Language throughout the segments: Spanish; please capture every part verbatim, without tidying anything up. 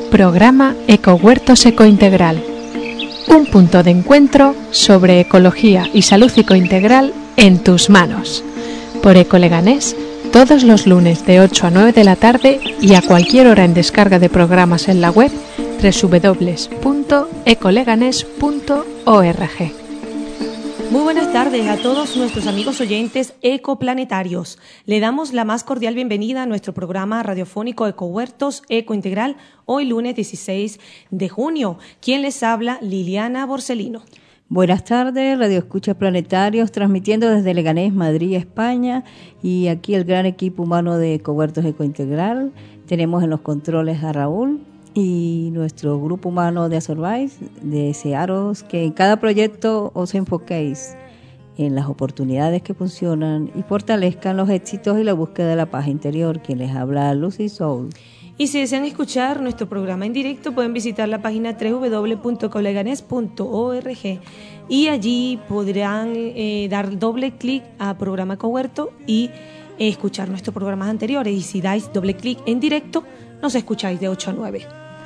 Programa Ecohuertos Ecointegral. Un punto de encuentro sobre ecología y salud ecointegral en tus manos. Por Ecoleganés, todos los lunes de ocho a nueve de la tarde y a cualquier hora en descarga de programas en la web doble u doble u doble u punto ecoleganés punto org. Muy buenas tardes a todos nuestros amigos oyentes ecoplanetarios. Le damos la más cordial bienvenida a nuestro programa radiofónico Ecohuertos Ecointegral, hoy lunes dieciséis de junio. ¿Quién les habla? Liliana Borsellino. Buenas tardes, Radio Escucha Planetarios, transmitiendo desde Leganés, Madrid, España, y aquí el gran equipo humano de Ecohuertos Ecointegral. Tenemos en los controles a Raúl y nuestro grupo humano de Azorbais, desearos que en cada proyecto os enfoquéis en las oportunidades que funcionan y fortalezcan los éxitos y la búsqueda de la paz interior. Quien les habla, Lucy Soul. Y si desean escuchar nuestro programa en directo, pueden visitar la página doble u doble u doble u punto ecoleganés punto org y allí podrán eh, dar doble clic a programa Ecohuerto y eh, escuchar nuestros programas anteriores. Y si dais doble clic en directo, nos escucháis de ocho a nueve.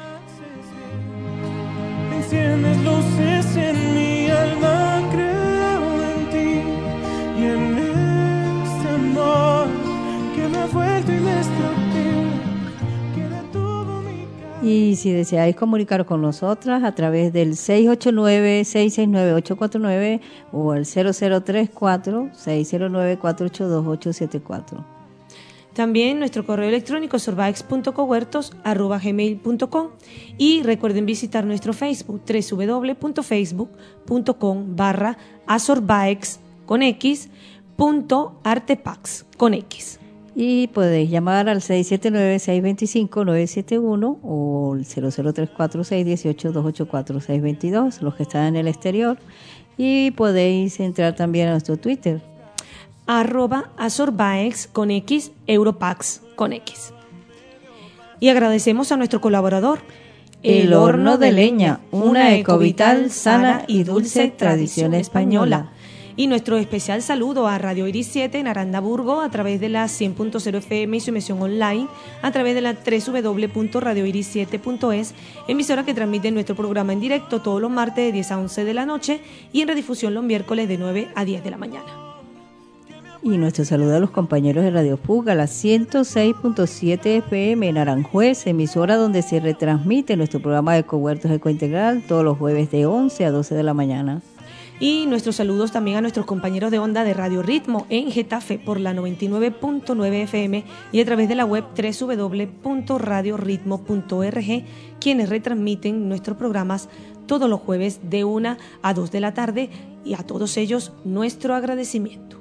Enciendes luces en mi alma, creo en ti y en este amor que me ha vuelto indestructible, que detuvo mi cara. Y si deseáis comunicaros con nosotras a través del seis ocho nueve, seis seis nueve, ocho cuatro nueve o el cero cero tres cuatro, seis cero nueve, cuatro ocho dos, ocho siete cuatro. También nuestro correo electrónico es sorbaex punto ecohuertos arroba gmail punto com y recuerden visitar nuestro Facebook doble u doble u doble u punto facebook punto com barra asorbaex con x punto artepax con x. Y podéis llamar al seis siete nueve, seis dos cinco, nueve siete uno o el cero cero tres cuatro, seis uno ocho, dos ocho cuatro, seis dos dos, los que están en el exterior. Y podéis entrar también a nuestro Twitter, arroba asorbaex con x, europax con x. Y agradecemos a nuestro colaborador, El Horno de Leña, una ecovital sana y dulce tradición española. Y nuestro especial saludo a Radio Iris siete en Arandaburgo a través de la cien punto cero F M y su emisión online a través de la doble u doble u doble u punto radio iris siete punto es, emisora que transmite nuestro programa en directo todos los martes de diez a once de la noche y en redifusión los miércoles de nueve a diez de la mañana. Y nuestro saludo a los compañeros de Radio Fuga, la ciento seis punto siete F M en Aranjuez, emisora donde se retransmite nuestro programa de Ecohuertos Ecointegral todos los jueves de once a doce de la mañana. Y nuestros saludos también a nuestros compañeros de onda de Radio Ritmo en Getafe por la noventa y nueve punto nueve F M y a través de la web doble u doble u doble u punto radio ritmo punto org, quienes retransmiten nuestros programas todos los jueves de una a dos de la tarde, y a todos ellos nuestro agradecimiento.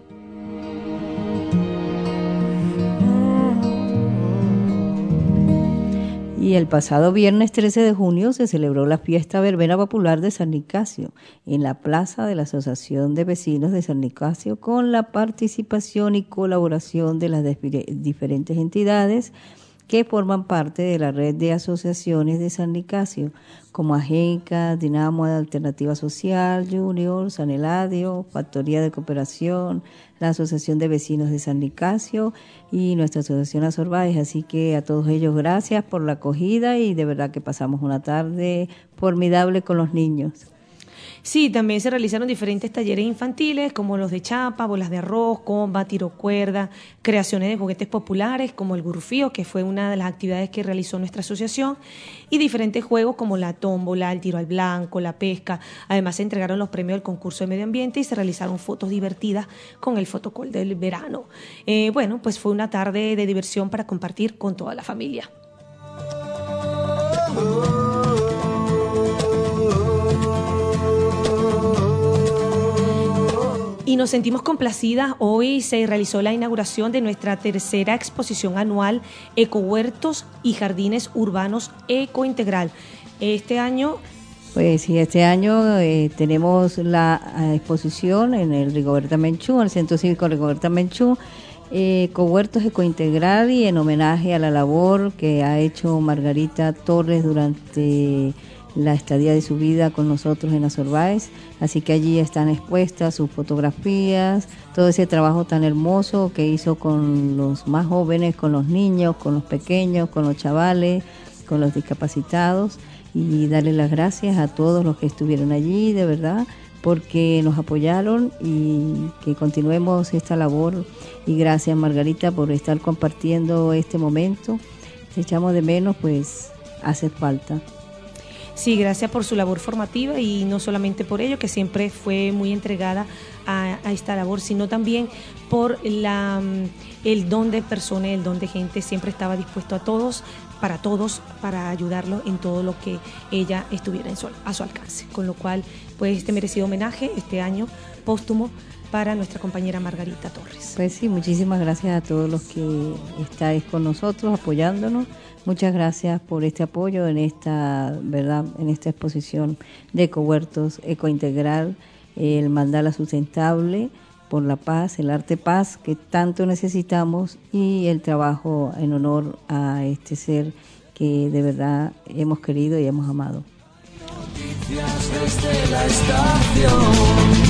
Y el pasado viernes trece de junio se celebró la fiesta verbena popular de San Nicasio en la plaza de la Asociación de Vecinos de San Nicasio, con la participación y colaboración de las diferentes entidades que forman parte de la red de asociaciones de San Nicasio, como AGECA, Dinamo de Alternativa Social, Junior, San Eladio, Factoría de Cooperación, la Asociación de Vecinos de San Nicasio y nuestra Asociación Azorbais. Así que a todos ellos gracias por la acogida y de verdad que pasamos una tarde formidable con los niños. Sí, también se realizaron diferentes talleres infantiles como los de chapa, bolas de arroz, comba, tiro cuerda, creaciones de juguetes populares como el gurfío, que fue una de las actividades que realizó nuestra asociación, y diferentes juegos como la tómbola, el tiro al blanco, la pesca. Además se entregaron los premios del concurso de medio ambiente y se realizaron fotos divertidas con el fotocall del verano. Eh, bueno, pues fue una tarde de diversión para compartir con toda la familia. Y nos sentimos complacidas. Hoy se realizó la inauguración de nuestra tercera exposición anual Ecohuertos y Jardines Urbanos Ecointegral. Este año... Pues sí, este año eh, tenemos la uh, exposición en el Rigoberta Menchú, en el Centro Cívico Rigoberta Menchú, eh, Ecohuertos Ecointegral, y en homenaje a la labor que ha hecho Margarita Torres durante la estadía de su vida con nosotros en Azorbais. Así que allí están expuestas sus fotografías, todo ese trabajo tan hermoso que hizo con los más jóvenes, con los niños, con los pequeños, con los chavales, con los discapacitados y darle las gracias a todos los que estuvieron allí, de verdad, porque nos apoyaron y que continuemos esta labor. Y gracias, Margarita, por estar compartiendo este momento. Te echamos de menos, pues hace falta. Sí, gracias por su labor formativa y no solamente por ello, que siempre fue muy entregada a, a esta labor, sino también por la, el don de personas, el don de gente. Siempre estaba dispuesto a todos, para todos, para ayudarlos en todo lo que ella estuviera en su, a su alcance. Con lo cual, pues este merecido homenaje este año póstumo para nuestra compañera Margarita Torres. Pues sí, muchísimas gracias a todos los que estáis con nosotros apoyándonos. Muchas gracias por este apoyo en esta, verdad, en esta exposición de Ecohuertos Ecointegral, el mandala sustentable por la paz, el arte paz que tanto necesitamos y el trabajo en honor a este ser que de verdad hemos querido y hemos amado. Noticias desde la estación.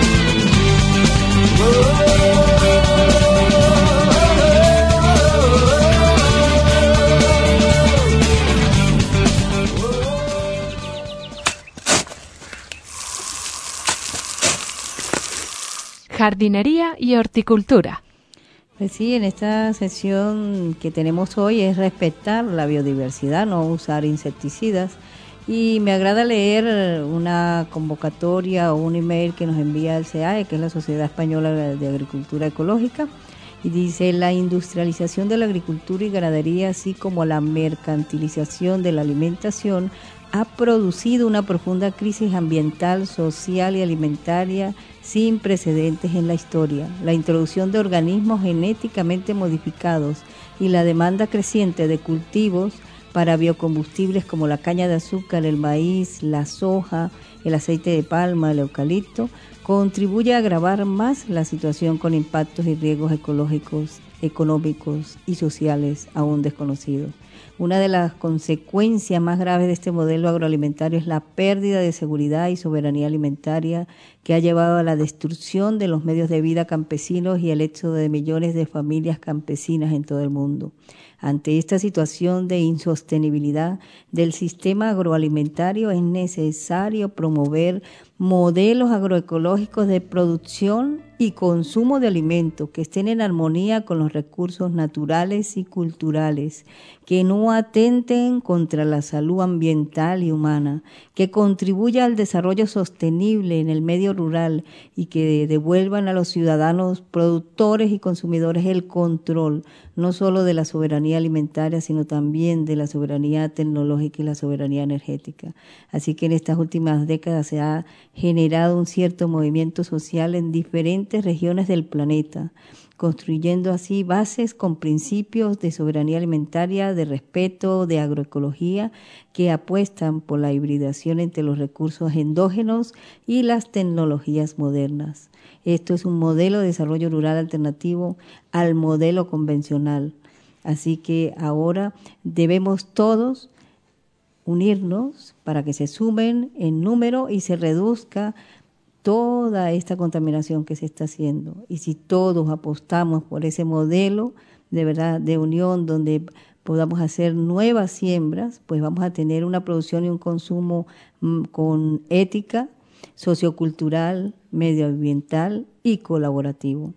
Jardinería y horticultura. Pues sí, en esta sesión que tenemos hoy es respetar la biodiversidad, no usar insecticidas. Y me agrada leer una convocatoria o un email que nos envía el C A E, que es la Sociedad Española de Agricultura Ecológica, y dice: la industrialización de la agricultura y ganadería, así como la mercantilización de la alimentación, ha producido una profunda crisis ambiental, social y alimentaria sin precedentes en la historia. La introducción de organismos genéticamente modificados y la demanda creciente de cultivos para biocombustibles como la caña de azúcar, el maíz, la soja, el aceite de palma, el eucalipto, contribuye a agravar más la situación con impactos y riesgos ecológicos, económicos y sociales aún desconocidos. Una de las consecuencias más graves de este modelo agroalimentario es la pérdida de seguridad y soberanía alimentaria que ha llevado a la destrucción de los medios de vida campesinos y el éxodo de millones de familias campesinas en todo el mundo. Ante esta situación de insostenibilidad del sistema agroalimentario es necesario promover modelos agroecológicos de producción y consumo de alimentos que estén en armonía con los recursos naturales y culturales, que no atenten contra la salud ambiental y humana, que contribuya al desarrollo sostenible en el medio rural y que devuelvan a los ciudadanos productores y consumidores el control, no solo de la soberanía alimentaria, sino también de la soberanía tecnológica y la soberanía energética. Así que en estas últimas décadas se ha generado un cierto movimiento social en diferentes regiones del planeta, construyendo así bases con principios de soberanía alimentaria, de respeto, de agroecología, que apuestan por la hibridación entre los recursos endógenos y las tecnologías modernas. Esto es un modelo de desarrollo rural alternativo al modelo convencional. Así que ahora debemos todos unirnos para que se sumen en número y se reduzca toda esta contaminación que se está haciendo. Y si todos apostamos por ese modelo de verdad de unión donde podamos hacer nuevas siembras, pues vamos a tener una producción y un consumo mm, con ética, sociocultural, medioambiental y colaborativo.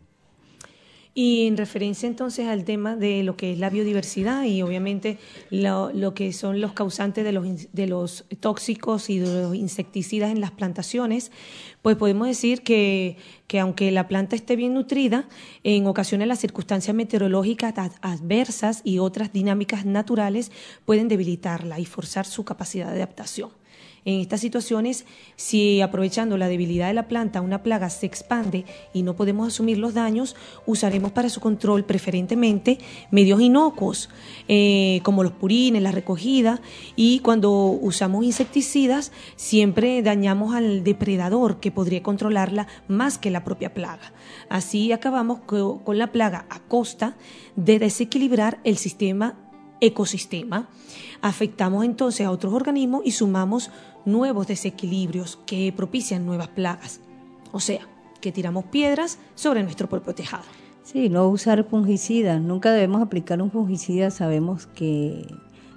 Y en referencia entonces al tema de lo que es la biodiversidad y obviamente lo, lo que son los causantes de los, de los tóxicos y de los insecticidas en las plantaciones, pues podemos decir que, que aunque la planta esté bien nutrida, en ocasiones las circunstancias meteorológicas adversas y otras dinámicas naturales pueden debilitarla y forzar su capacidad de adaptación. En estas situaciones, si aprovechando la debilidad de la planta una plaga se expande y no podemos asumir los daños, usaremos para su control preferentemente medios inocuos, eh, como los purines, la recogida, y cuando usamos insecticidas siempre dañamos al depredador que podría controlarla más que la propia plaga. Así acabamos con la plaga a costa de desequilibrar el sistema ecosistema. Afectamos entonces a otros organismos y sumamos nuevos desequilibrios que propician nuevas plagas. O sea, que tiramos piedras sobre nuestro propio tejado. Sí, no usar fungicidas. Nunca debemos aplicar un fungicida. Sabemos que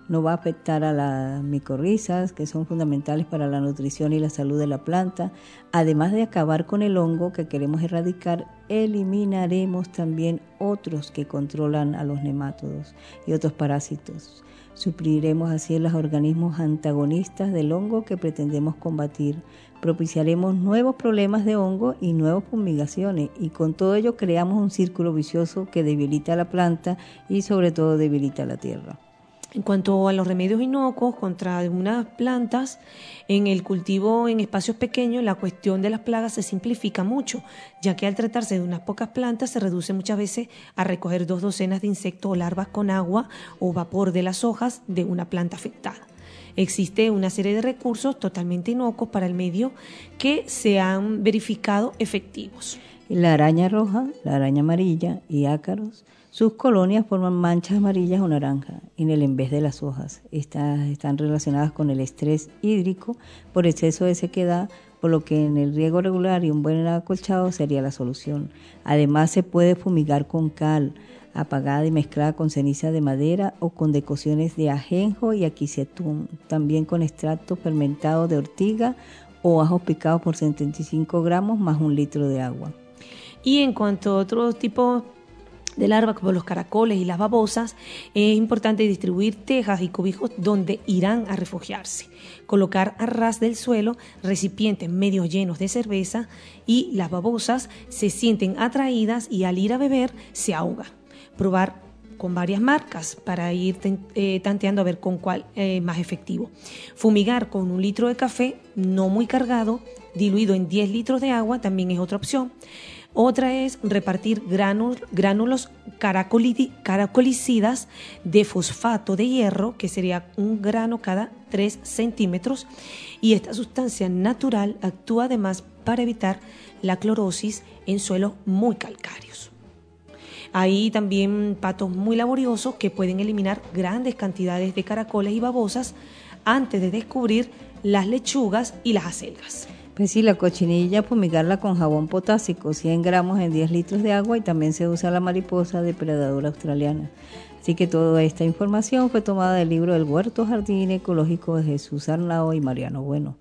no va a afectar a las micorrizas, que son fundamentales para la nutrición y la salud de la planta. Además de acabar con el hongo que queremos erradicar, eliminaremos también otros que controlan a los nemátodos y otros parásitos. Supliremos así los organismos antagonistas del hongo que pretendemos combatir. Propiciaremos nuevos problemas de hongo y nuevas fumigaciones, y con todo ello creamos un círculo vicioso que debilita la planta y sobre todo debilita la tierra. En cuanto a los remedios inocuos contra algunas plantas, en el cultivo en espacios pequeños, la cuestión de las plagas se simplifica mucho, ya que al tratarse de unas pocas plantas se reduce muchas veces a recoger dos docenas de insectos o larvas con agua o vapor de las hojas de una planta afectada. Existe una serie de recursos totalmente inocuos para el medio que se han verificado efectivos. La araña roja, la araña amarilla y ácaros, sus colonias forman manchas amarillas o naranjas en el en vez de las hojas. Estas están relacionadas con el estrés hídrico por exceso de sequedad, por lo que en el riego regular y un buen acolchado sería la solución. Además, se puede fumigar con cal apagada y mezclada con ceniza de madera o con decocciones de ajenjo y aquisatún, también con extracto fermentado de ortiga o ajos picados por setenta y cinco gramos más un litro de agua. Y en cuanto a otros tipos de larvas como los caracoles y las babosas, es importante distribuir tejas y cobijos donde irán a refugiarse. Colocar a ras del suelo recipientes medio llenos de cerveza y las babosas se sienten atraídas y al ir a beber se ahogan. Probar con varias marcas para ir eh, tanteando a ver con cuál es eh, más efectivo. Fumigar con un litro de café no muy cargado, diluido en diez litros de agua, también es otra opción. Otra es repartir gránulos, gránulos caracoli, caracolicidas de fosfato de hierro, que sería un grano cada tres centímetros, y esta sustancia natural actúa además para evitar la clorosis en suelos muy calcáreos. Hay también patos muy laboriosos que pueden eliminar grandes cantidades de caracoles y babosas antes de descubrir las lechugas y las acelgas. Pues sí, la cochinilla, fumigarla con jabón potásico, cien gramos en diez litros de agua, y también se usa la mariposa depredadora australiana. Así que toda esta información fue tomada del libro El Huerto Jardín Ecológico de Jesús Arnao y Mariano Bueno.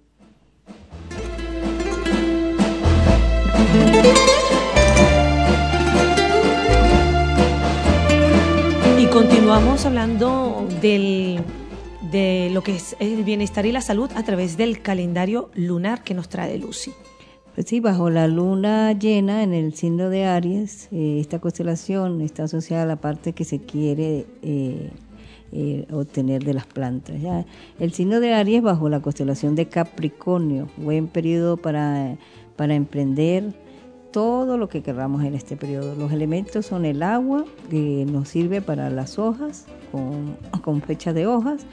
Y continuamos hablando del... de lo que es el bienestar y la salud a través del calendario lunar que nos trae Lucy. Pues sí, bajo la luna llena en el signo de Aries, eh, esta constelación está asociada a la parte que se quiere eh, eh, obtener de las plantas. ¿ya? El signo de Aries bajo la constelación de Capricornio, buen periodo para, para emprender todo lo que queramos en este periodo. Los elementos son el agua, que nos sirve para las hojas, con, con fechas de hojas,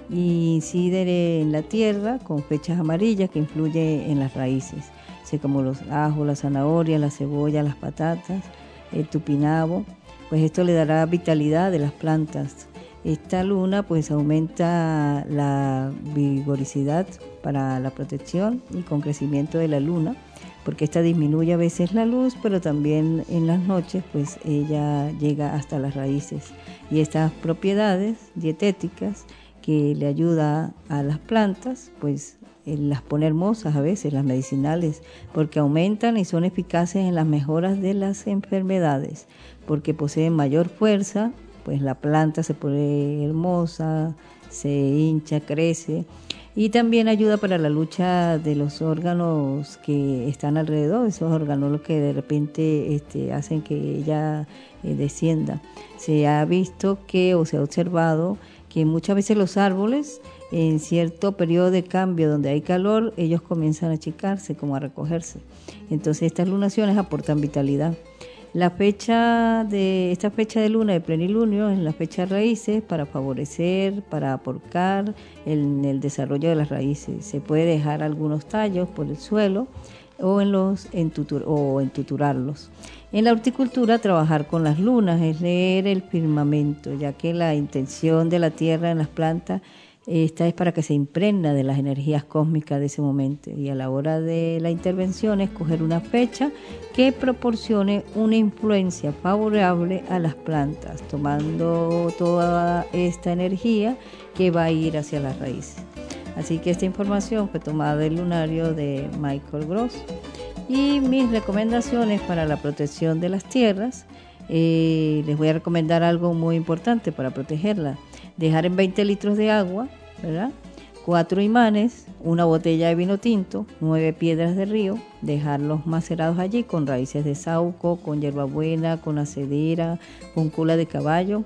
y incide en la tierra con fechas amarillas que influye en las raíces, así como los ajos, la zanahoria, la cebolla, las patatas, el tupinabo. Pues esto le dará vitalidad de las plantas. Esta luna pues aumenta la vigoricidad para la protección y con crecimiento de la luna, porque esta disminuye a veces la luz, pero también en las noches pues ella llega hasta las raíces. Y estas propiedades dietéticas que le ayuda a las plantas, pues eh, las pone hermosas a veces, las medicinales, porque aumentan y son eficaces en las mejoras de las enfermedades, porque poseen mayor fuerza, pues la planta se pone hermosa, se hincha, crece, y también ayuda para la lucha de los órganos que están alrededor, esos órganos que de repente este, hacen que ella eh, descienda. Se ha visto que, o se ha observado, que muchas veces los árboles, en cierto periodo de cambio donde hay calor, ellos comienzan a achicarse, como a recogerse. Entonces estas lunaciones aportan vitalidad. La fecha de esta fecha de luna de plenilunio es la fecha de raíces para favorecer, para aportar en el desarrollo de las raíces. Se puede dejar algunos tallos por el suelo o en los entutur, o entuturarlos. En la horticultura, trabajar con las lunas es leer el firmamento, ya que la intención de la tierra en las plantas Esta es para que se impregna de las energías cósmicas de ese momento, y a la hora de la intervención escoger una fecha que proporcione una influencia favorable a las plantas, tomando toda esta energía que va a ir hacia las raíces. Así que esta información fue tomada del lunario de Michael Gross. Y mis recomendaciones para la protección de las tierras, eh, les voy a recomendar algo muy importante para protegerlas. Dejar en veinte litros de agua, ¿verdad?, cuatro imanes, una botella de vino tinto, nueve piedras de río, dejarlos macerados allí con raíces de sauco, con hierbabuena, con acedera, con cola de caballo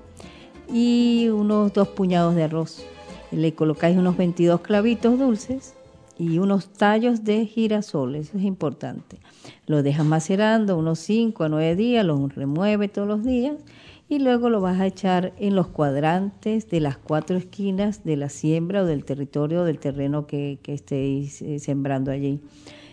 y unos dos puñados de arroz. Le colocáis unos veintidós clavitos dulces y unos tallos de girasol, eso es importante. Lo dejas macerando unos cinco a nueve días, lo remueve todos los días y luego lo vas a echar en los cuadrantes de las cuatro esquinas de la siembra o del territorio, del terreno que, que estéis eh, sembrando allí.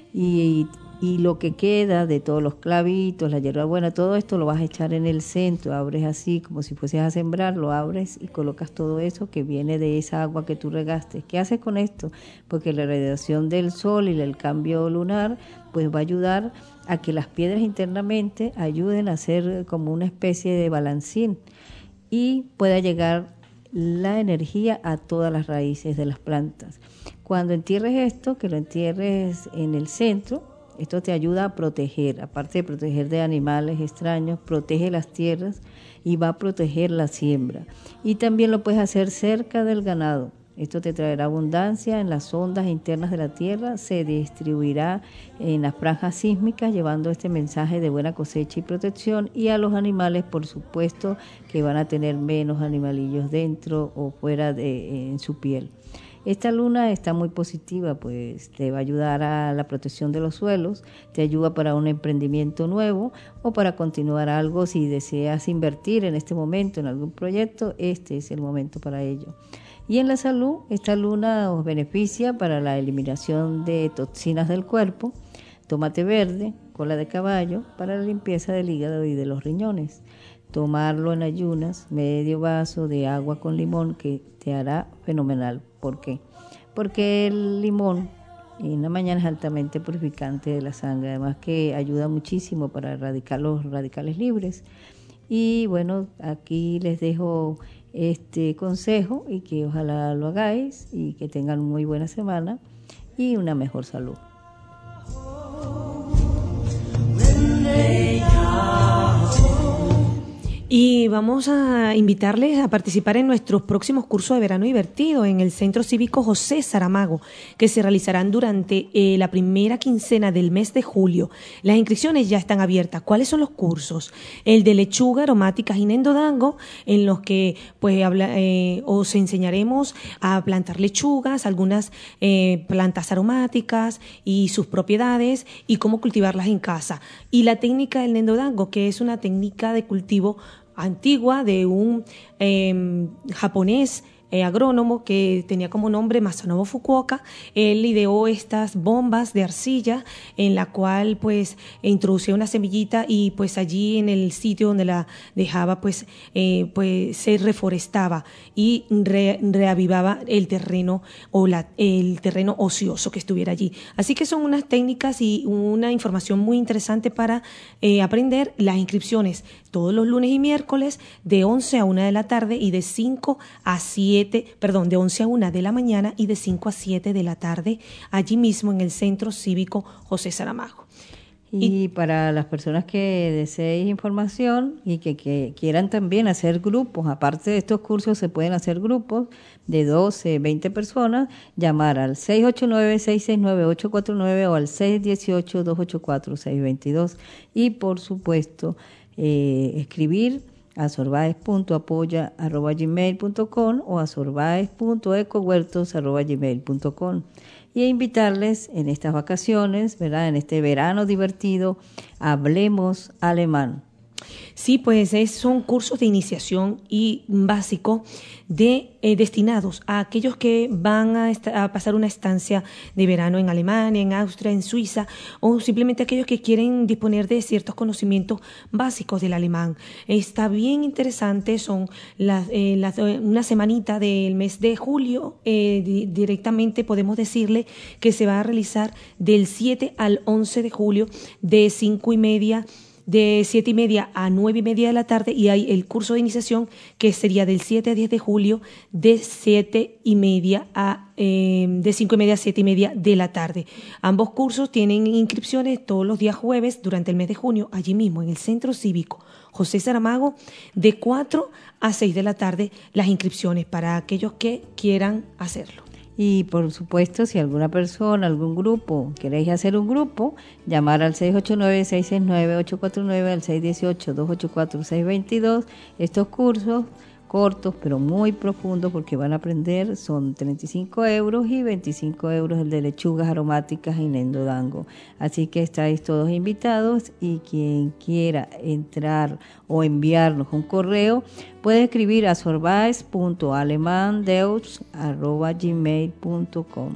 Y, y lo que queda de todos los clavitos, la hierbabuena, todo esto lo vas a echar en el centro, abres así como si fueses a sembrar, lo abres y colocas todo eso que viene de esa agua que tú regaste. ¿Qué haces con esto? Porque la radiación del sol y el cambio lunar pues va a ayudar a que las piedras internamente ayuden a hacer como una especie de balancín y pueda llegar la energía a todas las raíces de las plantas. Cuando entierres esto, que lo entierres en el centro, esto te ayuda a proteger, aparte de proteger de animales extraños, protege las tierras y va a proteger la siembra. Y también lo puedes hacer cerca del ganado. Esto te traerá abundancia en las ondas internas de la tierra, se distribuirá en las franjas sísmicas llevando este mensaje de buena cosecha y protección, y a los animales, por supuesto, que van a tener menos animalillos dentro o fuera de en su piel. Esta luna está muy positiva, pues te va a ayudar a la protección de los suelos, te ayuda para un emprendimiento nuevo o para continuar algo. Si deseas invertir en este momento en algún proyecto, este es el momento para ello. Y en la salud, esta luna os beneficia para la eliminación de toxinas del cuerpo, tomate verde, cola de caballo, para la limpieza del hígado y de los riñones. Tomarlo en ayunas, medio vaso de agua con limón, que te hará fenomenal. ¿Por qué? Porque el limón en la mañana es altamente purificante de la sangre, además que ayuda muchísimo para erradicar los radicales libres. Y bueno, aquí les dejo este consejo y que ojalá lo hagáis y que tengan muy buena semana y una mejor salud. Y vamos a invitarles a participar en nuestros próximos cursos de verano divertido en el Centro Cívico José Saramago, que se realizarán durante eh, la primera quincena del mes de julio. Las inscripciones ya están abiertas. ¿Cuáles son los cursos? El de lechuga, aromáticas y nendodango, en los que pues habla, eh, os enseñaremos a plantar lechugas, algunas eh, plantas aromáticas y sus propiedades y cómo cultivarlas en casa. Y la técnica del nendodango, que es una técnica de cultivo antigua de un eh, japonés eh, agrónomo que tenía como nombre Masanobu Fukuoka. Él ideó estas bombas de arcilla en la cual pues introducía una semillita y pues allí en el sitio donde la dejaba pues, eh, pues se reforestaba y re, reavivaba el terreno o la, el terreno ocioso que estuviera allí. Así que son unas técnicas y una información muy interesante para eh, aprender. Las inscripciones todos los lunes y miércoles de once a una de la tarde y de cinco a siete, perdón, de once a una de la mañana y de cinco a siete de la tarde, allí mismo en el Centro Cívico José Saramago. Y, y para las personas que deseen información y que, que quieran también hacer grupos, aparte de estos cursos se pueden hacer grupos de doce, veinte personas, llamar al seis ocho nueve, seis seis nueve, ocho cuatro nueve o al seis uno ocho, dos ocho cuatro, seis dos dos y por supuesto eh, escribir a sorbaes punto apoya arroba gmail punto com o a sorbaes punto ecohuertos arroba gmail punto com y invitarles en estas vacaciones, ¿verdad? En este verano divertido, hablemos alemán. Sí, pues es, son cursos de iniciación y básico de, eh, destinados a aquellos que van a, esta, a pasar una estancia de verano en Alemania, en Austria, en Suiza, o simplemente aquellos que quieren disponer de ciertos conocimientos básicos del alemán. Está bien interesante, son las, eh, las, una semanita del mes de julio, eh, di, directamente podemos decirle que se va a realizar del siete al once de julio, de cinco y media de siete y media a nueve y media de la tarde, y hay el curso de iniciación que sería del siete a diez de julio, de siete y media a eh, de cinco y media a siete y media de la tarde. Ambos cursos tienen inscripciones todos los días jueves durante el mes de junio, allí mismo en el Centro Cívico José Saramago, de cuatro a seis de la tarde, las inscripciones para aquellos que quieran hacerlo. Y por supuesto, si alguna persona, algún grupo, queréis hacer un grupo, llamar al seis ocho nueve, seis seis nueve, ocho cuatro nueve, al seis uno ocho, dos ocho cuatro, seis dos dos. Estos cursos cortos, pero muy profundos, porque van a aprender, son treinta y cinco euros y veinticinco euros el de lechugas aromáticas y nendodango. Así que estáis todos invitados, y quien quiera entrar o enviarnos un correo puede escribir a sorbais punto alemandeutsch arroba gmail punto com,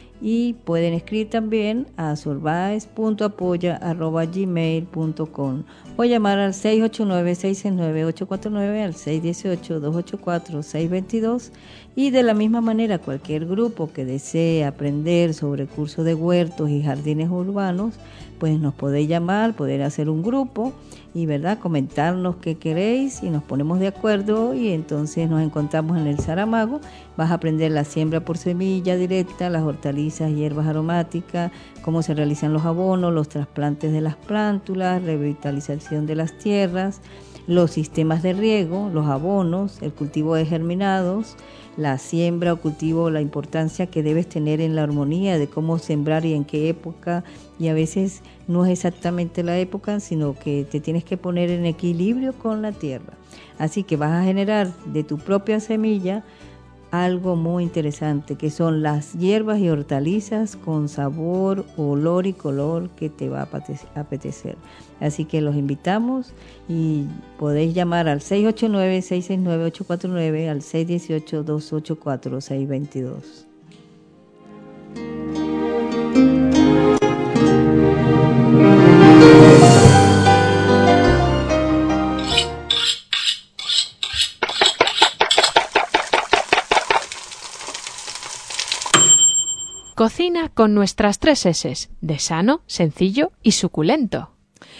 y pueden escribir también a sorbais punto apoya arroba gmail punto com, o llamar al seis ocho nueve, seis seis nueve, ocho cuatro nueve, al seis uno ocho, dos ocho cuatro, seis dos dos. Y de la misma manera, cualquier grupo que desee aprender sobre cursos de huertos y jardines urbanos, pues nos podéis llamar, poder hacer un grupo y, ¿verdad?, comentarnos qué queréis, y nos ponemos de acuerdo, y entonces nos encontramos en el Saramago. Vas a aprender la siembra por semilla directa, las hortalizas y hierbas aromáticas, cómo se realizan los abonos, los trasplantes de las plántulas, revitalización de las tierras, los sistemas de riego, los abonos, el cultivo de germinados, la siembra o cultivo, la importancia que debes tener en la armonía de cómo sembrar y en qué época, y a veces no es exactamente la época, sino que te tienes que poner en equilibrio con la tierra. Así que vas a generar de tu propia semilla algo muy interesante, que son las hierbas y hortalizas con sabor, olor y color que te va a apetecer. Así que los invitamos, y podéis llamar al seis ocho nueve, seis seis nueve, ocho cuatro nueve, al seis uno ocho, dos ocho cuatro, seis dos dos. Cocina con nuestras tres eses, de sano, sencillo y suculento.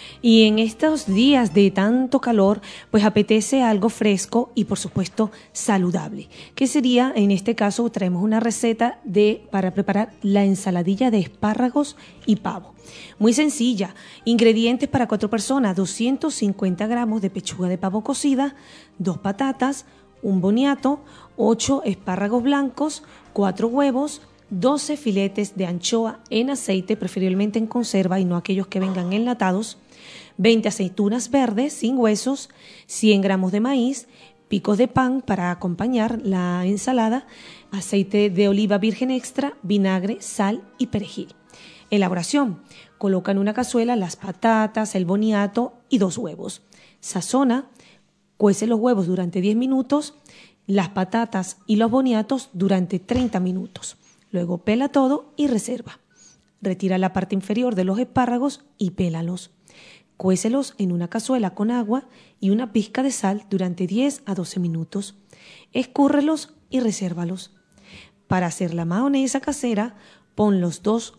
Y en estos días de tanto calor, pues apetece algo fresco y, por supuesto, saludable. ¿Qué sería? En este caso traemos una receta de para preparar la ensaladilla de espárragos y pavo. Muy sencilla. Ingredientes para cuatro personas: doscientos cincuenta gramos de pechuga de pavo cocida, dos patatas, un boniato, ocho espárragos blancos, cuatro huevos, doce filetes de anchoa en aceite, preferiblemente en conserva y no aquellos que vengan enlatados, veinte aceitunas verdes sin huesos, cien gramos de maíz, picos de pan para acompañar la ensalada, aceite de oliva virgen extra, vinagre, sal y perejil. Elaboración: coloca en una cazuela las patatas, el boniato y dos huevos. Sazona, cuece los huevos durante diez minutos, las patatas y los boniatos durante treinta minutos. Luego pela todo y reserva. Retira la parte inferior de los espárragos y pélalos. Cuécelos en una cazuela con agua y una pizca de sal durante diez a doce minutos. Escúrrelos y resérvalos. Para hacer la mayonesa casera, pon los dos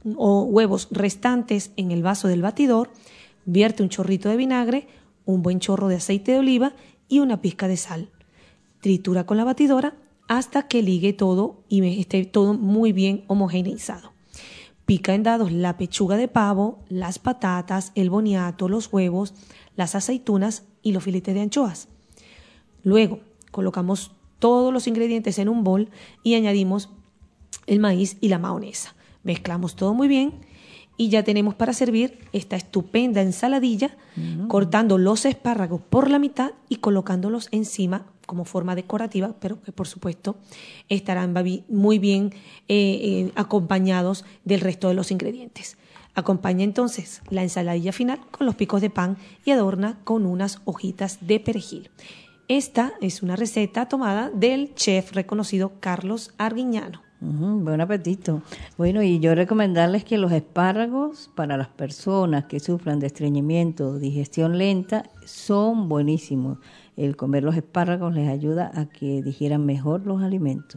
o huevos restantes en el vaso del batidor, vierte un chorrito de vinagre, un buen chorro de aceite de oliva y una pizca de sal. Tritura con la batidora hasta que ligue todo y esté todo muy bien homogeneizado. Pica en dados la pechuga de pavo, las patatas, el boniato, los huevos, las aceitunas y los filetes de anchoas. Luego colocamos todos los ingredientes en un bol y añadimos el maíz y la mayonesa. Mezclamos todo muy bien y ya tenemos para servir esta estupenda ensaladilla, mm. cortando los espárragos por la mitad y colocándolos encima como forma decorativa, pero que por supuesto estarán muy bien eh, eh, acompañados del resto de los ingredientes. Acompaña entonces la ensaladilla final con los picos de pan y adorna con unas hojitas de perejil. Esta es una receta tomada del chef reconocido Carlos Arguiñano. Uh-huh, buen apetito. Bueno, y yo recomendarles que los espárragos para las personas que sufran de estreñimiento o digestión lenta son buenísimos. El comer los espárragos les ayuda a que digieran mejor los alimentos.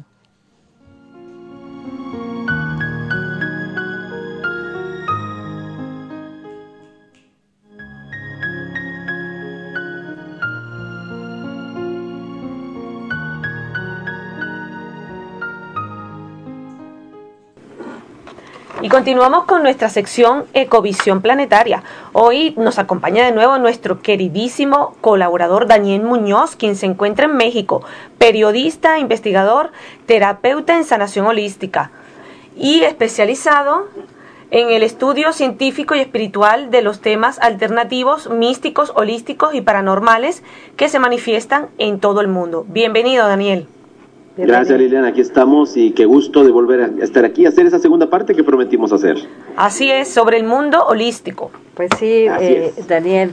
Y continuamos con nuestra sección Ecovisión Planetaria. Hoy nos acompaña de nuevo nuestro queridísimo colaborador Daniel Muñoz, quien se encuentra en México, periodista, investigador, terapeuta en sanación holística y especializado en el estudio científico y espiritual de los temas alternativos, místicos, holísticos y paranormales que se manifiestan en todo el mundo. Bienvenido, Daniel. Gracias, Liliana, aquí estamos y qué gusto de volver a estar aquí a hacer esa segunda parte que prometimos hacer. Así es, sobre el mundo holístico. Pues sí, eh, Daniel,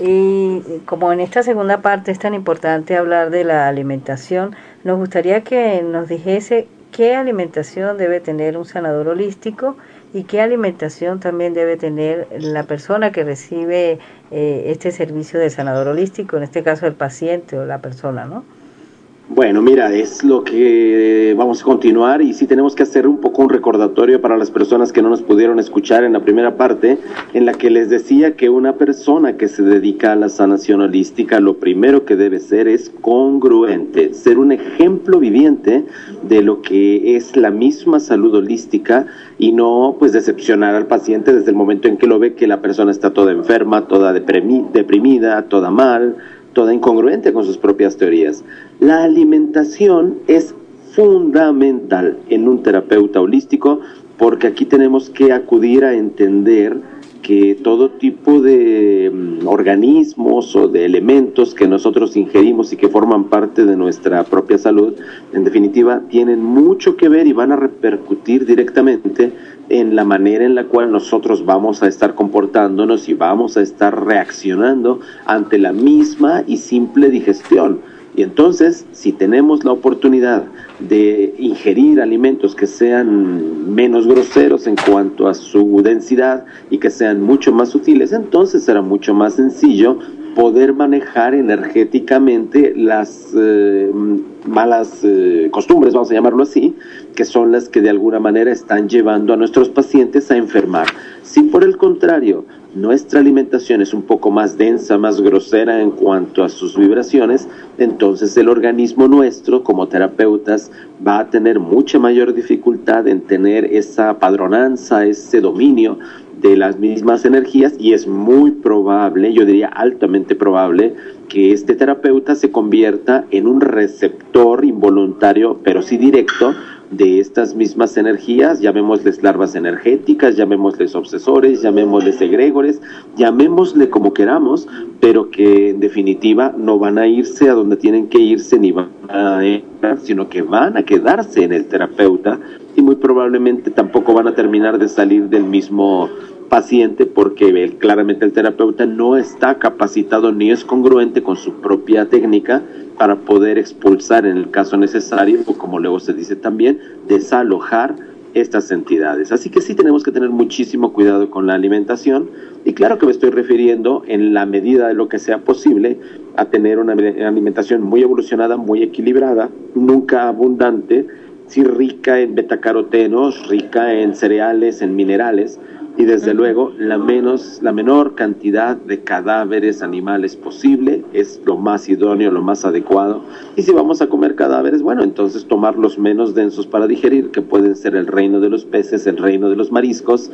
y como en esta segunda parte es tan importante hablar de la alimentación, nos gustaría que nos dijese qué alimentación debe tener un sanador holístico y qué alimentación también debe tener la persona que recibe eh, este servicio de sanador holístico, en este caso el paciente o la persona, ¿no? Bueno, mira, es lo que vamos a continuar y sí tenemos que hacer un poco un recordatorio para las personas que no nos pudieron escuchar en la primera parte, en la que les decía que una persona que se dedica a la sanación holística, lo primero que debe ser es congruente, ser un ejemplo viviente de lo que es la misma salud holística y no pues decepcionar al paciente desde el momento en que lo ve que la persona está toda enferma, toda deprimida, toda mal, toda incongruente con sus propias teorías. La alimentación es fundamental en un terapeuta holístico porque aquí tenemos que acudir a entender que todo tipo de um, organismos o de elementos que nosotros ingerimos y que forman parte de nuestra propia salud, en definitiva, tienen mucho que ver y van a repercutir directamente en la manera en la cual nosotros vamos a estar comportándonos y vamos a estar reaccionando ante la misma y simple digestión. Y entonces, si tenemos la oportunidad de ingerir alimentos que sean menos groseros en cuanto a su densidad y que sean mucho más sutiles, entonces será mucho más sencillo poder manejar energéticamente las eh, malas eh, costumbres, vamos a llamarlo así, que son las que de alguna manera están llevando a nuestros pacientes a enfermar. Si por el contrario, nuestra alimentación es un poco más densa, más grosera en cuanto a sus vibraciones, entonces el organismo nuestro, como terapeutas, va a tener mucha mayor dificultad en tener esa padronanza, ese dominio de las mismas energías y es muy probable, yo diría altamente probable, que este terapeuta se convierta en un receptor involuntario, pero sí directo, de estas mismas energías, llamémosles larvas energéticas, llamémosles obsesores, llamémosles egregores, llamémosle como queramos, pero que en definitiva no van a irse a donde tienen que irse ni van a entrar, sino que van a quedarse en el terapeuta y muy probablemente tampoco van a terminar de salir del mismo paciente porque él, claramente el terapeuta no está capacitado ni es congruente con su propia técnica para poder expulsar en el caso necesario, o como luego se dice también, desalojar estas entidades. Así que sí tenemos que tener muchísimo cuidado con la alimentación y claro que me estoy refiriendo en la medida de lo que sea posible a tener una alimentación muy evolucionada, muy equilibrada, nunca abundante, sí rica en betacarotenos, rica en cereales, en minerales, y desde luego la menos la menor cantidad de cadáveres animales posible es lo más idóneo, lo más adecuado. Y si vamos a comer cadáveres, bueno, entonces tomar los menos densos para digerir, que pueden ser el reino de los peces, el reino de los mariscos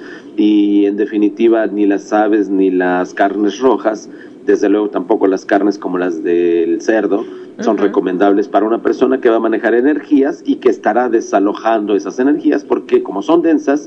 y en definitiva ni las aves ni las carnes rojas, desde luego tampoco las carnes como las del cerdo son uh-huh. recomendables para una persona que va a manejar energías y que estará desalojando esas energías porque como son densas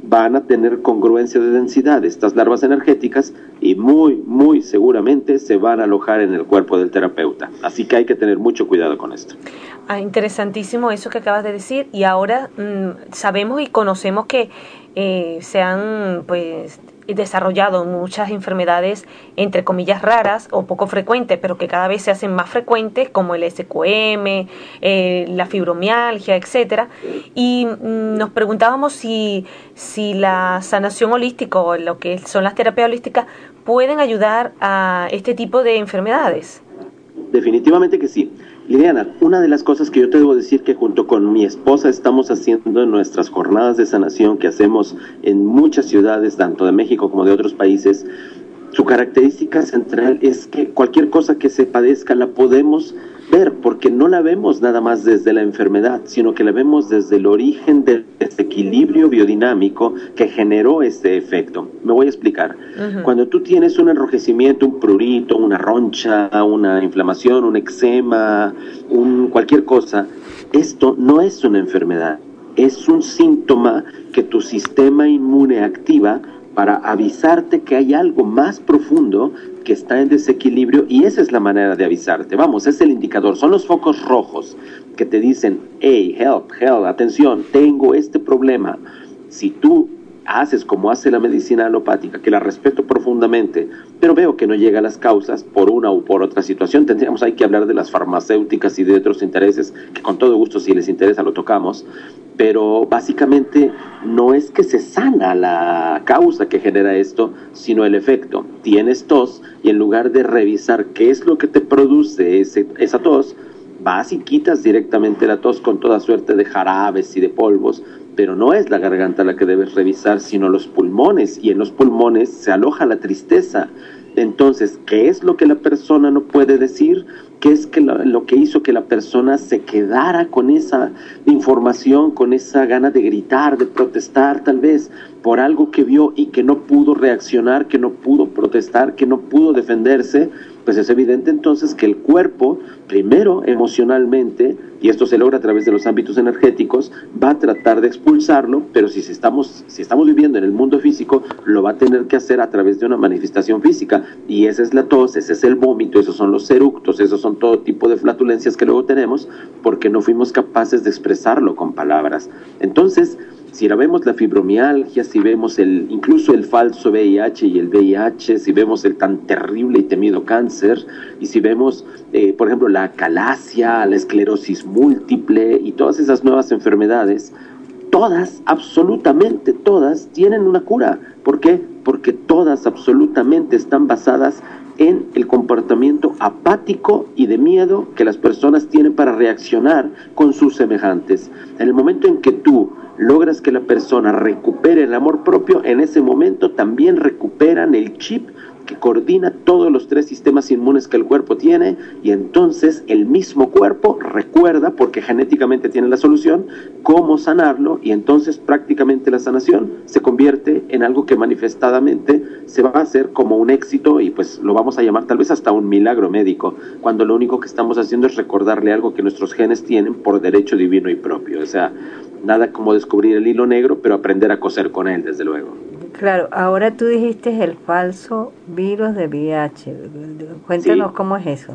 van a tener congruencia de densidad estas larvas energéticas y muy, muy seguramente se van a alojar en el cuerpo del terapeuta. Así que hay que tener mucho cuidado con esto. Ah, interesantísimo eso que acabas de decir. Y ahora mmm, sabemos y conocemos que eh, se han pues desarrollado muchas enfermedades entre comillas raras o poco frecuentes, pero que cada vez se hacen más frecuentes, como el S Q M, eh, la fibromialgia, etcétera. Y mmm, nos preguntábamos si, si la sanación holística o lo que son las terapias holísticas pueden ayudar a este tipo de enfermedades. Definitivamente que sí. Liliana, una de las cosas que yo te debo decir que junto con mi esposa estamos haciendo en nuestras jornadas de sanación que hacemos en muchas ciudades, tanto de México como de otros países, su característica central es que cualquier cosa que se padezca la podemos ver, porque no la vemos nada más desde la enfermedad, sino que la vemos desde el origen del desequilibrio biodinámico que generó este efecto. Me voy a explicar. Uh-huh. Cuando tú tienes un enrojecimiento, un prurito, una roncha, una inflamación, un eczema, un cualquier cosa, esto no es una enfermedad, es un síntoma que tu sistema inmune activa para avisarte que hay algo más profundo que está en desequilibrio, y esa es la manera de avisarte. Vamos, es el indicador, son los focos rojos que te dicen, hey, help, help, atención, tengo este problema. Si tú haces como hace la medicina alopática, que la respeto profundamente, pero veo que no llega a las causas por una u por otra situación, tendríamos hay que hablar de las farmacéuticas y de otros intereses, que con todo gusto si les interesa lo tocamos, pero básicamente no es que se sana la causa que genera esto, sino el efecto. Tienes tos y en lugar de revisar qué es lo que te produce ese, esa tos, vas y quitas directamente la tos con toda suerte de jarabes y de polvos, pero no es la garganta la que debes revisar, sino los pulmones, y en los pulmones se aloja la tristeza. Entonces, ¿qué es lo que la persona no puede decir? ¿Qué es que lo, lo que hizo que la persona se quedara con esa información, con esa gana de gritar, de protestar tal vez, por algo que vio y que no pudo reaccionar, que no pudo protestar, que no pudo defenderse? Pues es evidente entonces que el cuerpo, primero emocionalmente, y esto se logra a través de los ámbitos energéticos, va a tratar de expulsarlo, pero si estamos, si estamos viviendo en el mundo físico, lo va a tener que hacer a través de una manifestación física, y esa es la tos, ese es el vómito, esos son los eructos, esos son todo tipo de flatulencias que luego tenemos, porque no fuimos capaces de expresarlo con palabras. Entonces, si la vemos la fibromialgia, si vemos el incluso el falso V I H y el V I H, si vemos el tan terrible y temido cáncer, y si vemos, eh, por ejemplo, la acalasia, la esclerosis múltiple y todas esas nuevas enfermedades, todas, absolutamente todas, tienen una cura. ¿Por qué? Porque todas absolutamente están basadas en el comportamiento apático y de miedo que las personas tienen para reaccionar con sus semejantes. En el momento en que tú logras que la persona recupere el amor propio, en ese momento también recuperan el chip que coordina todos los tres sistemas inmunes que el cuerpo tiene, y entonces el mismo cuerpo recuerda, porque genéticamente tiene la solución, cómo sanarlo, y entonces prácticamente la sanación se convierte en algo que manifestadamente se va a hacer como un éxito, y pues lo vamos a llamar tal vez hasta un milagro médico, cuando lo único que estamos haciendo es recordarle algo que nuestros genes tienen por derecho divino y propio. O sea, nada como descubrir el hilo negro, pero aprender a coser con él, desde luego. Claro, ahora tú dijiste el falso virus de V I H. Cuéntanos sí. ¿Cómo es eso?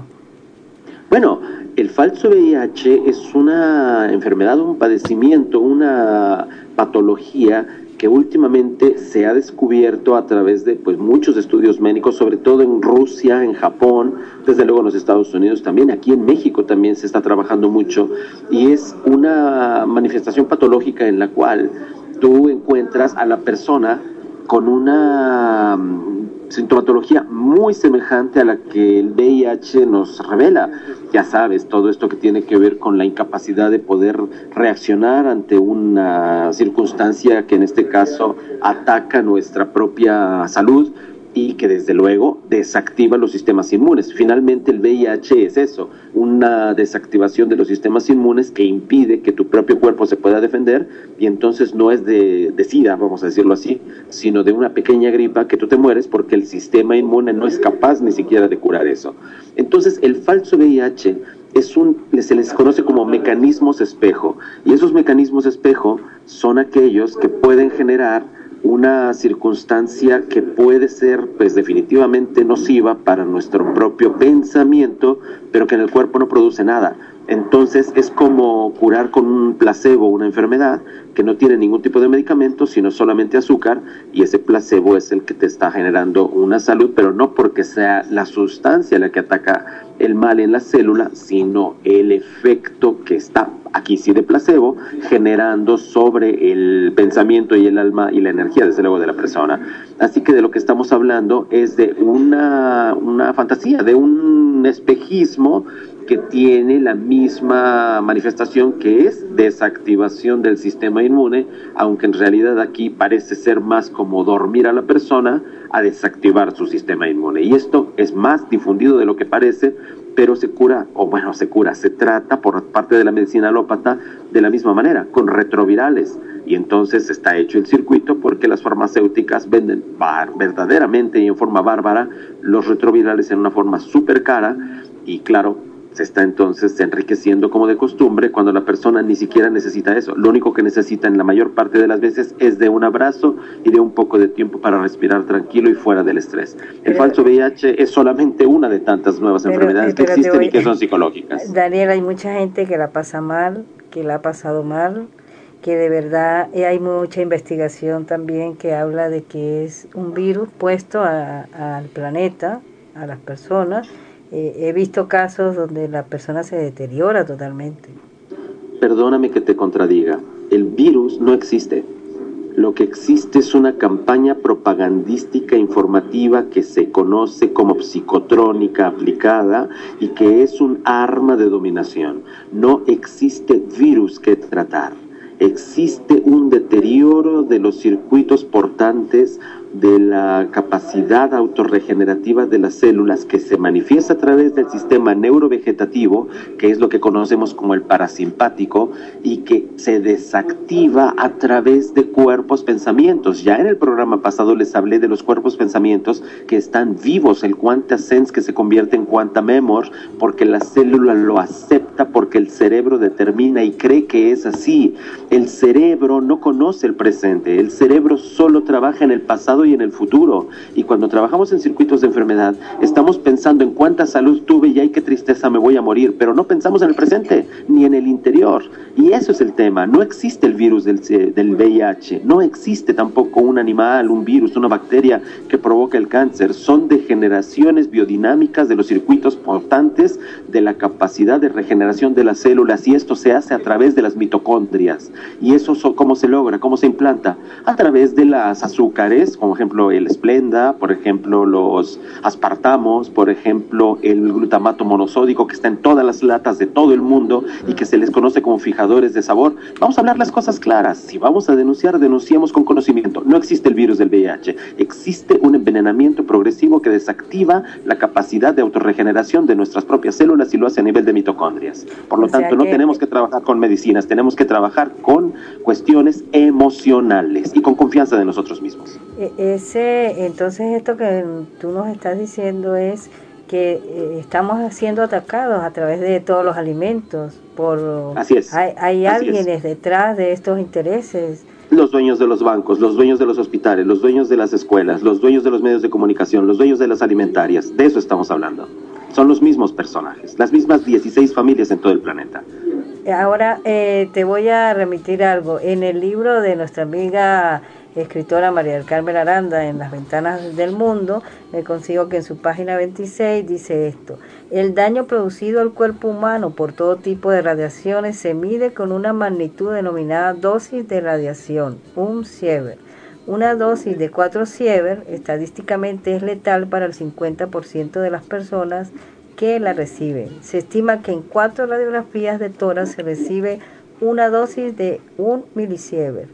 Bueno, el falso V I H es una enfermedad, un padecimiento, una patología que últimamente se ha descubierto a través de pues muchos estudios médicos, sobre todo en Rusia, en Japón, desde luego en los Estados Unidos también, aquí en México también se está trabajando mucho, y es una manifestación patológica en la cual tú encuentras a la persona con una sintomatología muy semejante a la que el V I H nos revela. Ya sabes, todo esto que tiene que ver con la incapacidad de poder reaccionar ante una circunstancia que en este caso ataca nuestra propia salud y que desde luego desactiva los sistemas inmunes. Finalmente el V I H es eso, una desactivación de los sistemas inmunes que impide que tu propio cuerpo se pueda defender, y entonces no es de, de SIDA, vamos a decirlo así, sino de una pequeña gripa que tú te mueres porque el sistema inmune no es capaz ni siquiera de curar eso. Entonces el falso V I H es un, se les conoce como mecanismos espejo, y esos mecanismos espejo son aquellos que pueden generar una circunstancia que puede ser pues definitivamente nociva para nuestro propio pensamiento, pero que en el cuerpo no produce nada. Entonces es como curar con un placebo una enfermedad que no tiene ningún tipo de medicamento, sino solamente azúcar, y ese placebo es el que te está generando una salud, pero no porque sea la sustancia la que ataca el mal en la célula, sino el efecto que está, aquí sí de placebo, generando sobre el pensamiento y el alma y la energía, desde luego, de la persona. Así que de lo que estamos hablando es de una, una fantasía, de un espejismo que tiene la misma manifestación, que es desactivación del sistema inmune, aunque en realidad aquí parece ser más como dormir a la persona a desactivar su sistema inmune. Y esto es más difundido de lo que parece, pero se cura, o bueno, se cura, se trata por parte de la medicina alópata de la misma manera, con retrovirales. Y entonces está hecho el circuito porque las farmacéuticas venden bar, verdaderamente y en forma bárbara los retrovirales en una forma súper cara, y claro, se está entonces enriqueciendo como de costumbre cuando la persona ni siquiera necesita eso. Lo único que necesita en la mayor parte de las veces es de un abrazo y de un poco de tiempo para respirar tranquilo y fuera del estrés. El pero, falso V I H es solamente una de tantas nuevas pero, enfermedades pero que existen voy, y que son psicológicas. Daniel, hay mucha gente que la pasa mal, que la ha pasado mal, que de verdad eh, hay mucha investigación también que habla de que es un virus puesto a, a, al planeta, a las personas. Eh, he visto casos donde la persona se deteriora totalmente. Perdóname que te contradiga, el virus no existe. Lo que existe es una campaña propagandística informativa que se conoce como psicotrónica aplicada y que es un arma de dominación. No existe virus que tratar. Existe un deterioro de los circuitos portantes de la capacidad autorregenerativa de las células, que se manifiesta a través del sistema neurovegetativo, que es lo que conocemos como el parasimpático, y que se desactiva a través de cuerpos pensamientos. Ya en el programa pasado les hablé de los cuerpos pensamientos que están vivos, el QuantaSense que se convierte en QuantaMemor, porque la célula lo acepta, porque el cerebro determina y cree que es así. El cerebro no conoce el presente, el cerebro solo trabaja en el pasado y en el futuro, y cuando trabajamos en circuitos de enfermedad estamos pensando en cuánta salud tuve y ay, qué tristeza, me voy a morir, pero no pensamos en el presente ni en el interior, y eso es el tema. No existe el virus del, del V I H, no existe tampoco un animal, un virus, una bacteria que provoca el cáncer. Son degeneraciones biodinámicas de los circuitos portantes de la capacidad de regeneración de las células, y esto se hace a través de las mitocondrias. Y eso, ¿cómo se logra? ¿Cómo se implanta? A través de las azúcares, como ejemplo el Splenda, por ejemplo los aspartamos, por ejemplo el glutamato monosódico, que está en todas las latas de todo el mundo y que se les conoce como fijadores de sabor. Vamos a hablar las cosas claras. Si vamos a denunciar, denunciamos con conocimiento. No existe el virus del V I H. Existe un envenenamiento progresivo que desactiva la capacidad de autorregeneración de nuestras propias células y lo hace a nivel de mitocondrias. Por lo o tanto, no que... tenemos que trabajar con medicinas, tenemos que trabajar con cuestiones emocionales y con confianza de nosotros mismos. Ese, entonces esto que tú nos estás diciendo es que eh, estamos siendo atacados a través de todos los alimentos. Por, Así es. Hay, hay Así alguien es. detrás de estos intereses. Los dueños de los bancos, los dueños de los hospitales, los dueños de las escuelas, los dueños de los medios de comunicación, los dueños de las alimentarias. De eso estamos hablando. Son los mismos personajes, las mismas dieciséis familias en todo el planeta. Ahora eh, te voy a remitir algo. En el libro de nuestra amiga escritora María del Carmen Aranda, En las ventanas del mundo, me consigo que en su página veintiséis dice esto: el daño producido al cuerpo humano por todo tipo de radiaciones se mide con una magnitud denominada dosis de radiación, un sievert. Una dosis de cuatro sievert estadísticamente es letal para el cincuenta por ciento de las personas que la reciben. Se estima que en cuatro radiografías de tórax se recibe una dosis de un milisievert.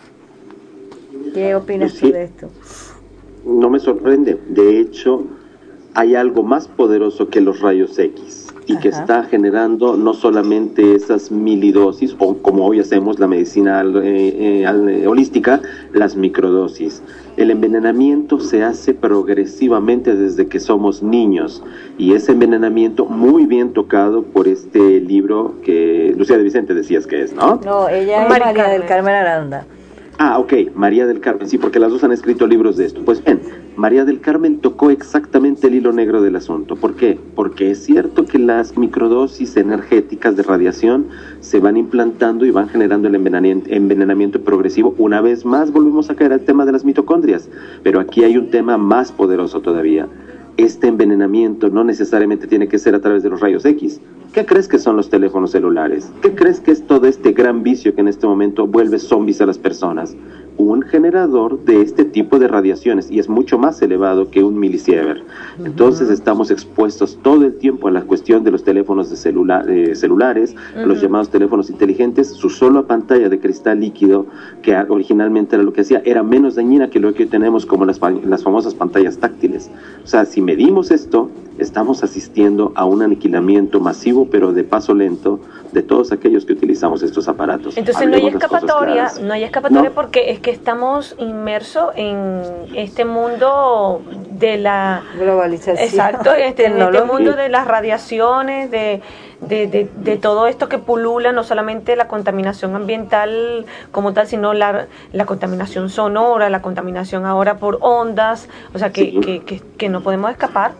¿Qué opinas sí, tú de esto? No me sorprende. De hecho, hay algo más poderoso que los rayos X y Ajá. que está generando no solamente esas milidosis, o como hoy hacemos la medicina eh, eh, holística, las microdosis. El envenenamiento se hace progresivamente desde que somos niños, y ese envenenamiento muy bien tocado por este libro que Lucía de Vicente decías que es, ¿no? No, ella es María, María del Carmen Aranda. Ah, ok, María del Carmen, sí, porque las dos han escrito libros de esto. Pues bien, María del Carmen tocó exactamente el hilo negro del asunto. ¿Por qué? Porque es cierto que las microdosis energéticas de radiación se van implantando y van generando el envenenamiento, envenenamiento progresivo. Una vez más volvemos a caer al tema de las mitocondrias, pero aquí hay un tema más poderoso todavía. Este envenenamiento no necesariamente tiene que ser a través de los rayos X. ¿Qué crees que son los teléfonos celulares? ¿Qué crees que es todo este gran vicio que en este momento vuelve zombies a las personas? Un generador de este tipo de radiaciones, y es mucho más elevado que un milisievert. Entonces estamos expuestos todo el tiempo a la cuestión de los teléfonos de celula eh, celulares, uh-huh. los llamados teléfonos inteligentes. Su sola pantalla de cristal líquido, que originalmente era lo que hacía, era menos dañina que lo que hoy tenemos como las, las famosas pantallas táctiles. O sea, si medimos esto, estamos asistiendo a un aniquilamiento masivo, pero de paso lento, de todos aquellos que utilizamos estos aparatos. Entonces no hay escapatoria, no hay escapatoria no. porque es que estamos inmersos en este mundo de la globalización. Exacto, este, en este mundo de las radiaciones, de, de, de, de todo esto que pulula, no solamente la contaminación ambiental como tal, sino la, la contaminación sonora, la contaminación ahora por ondas, o sea que, sí. que, que, que no podemos escapar.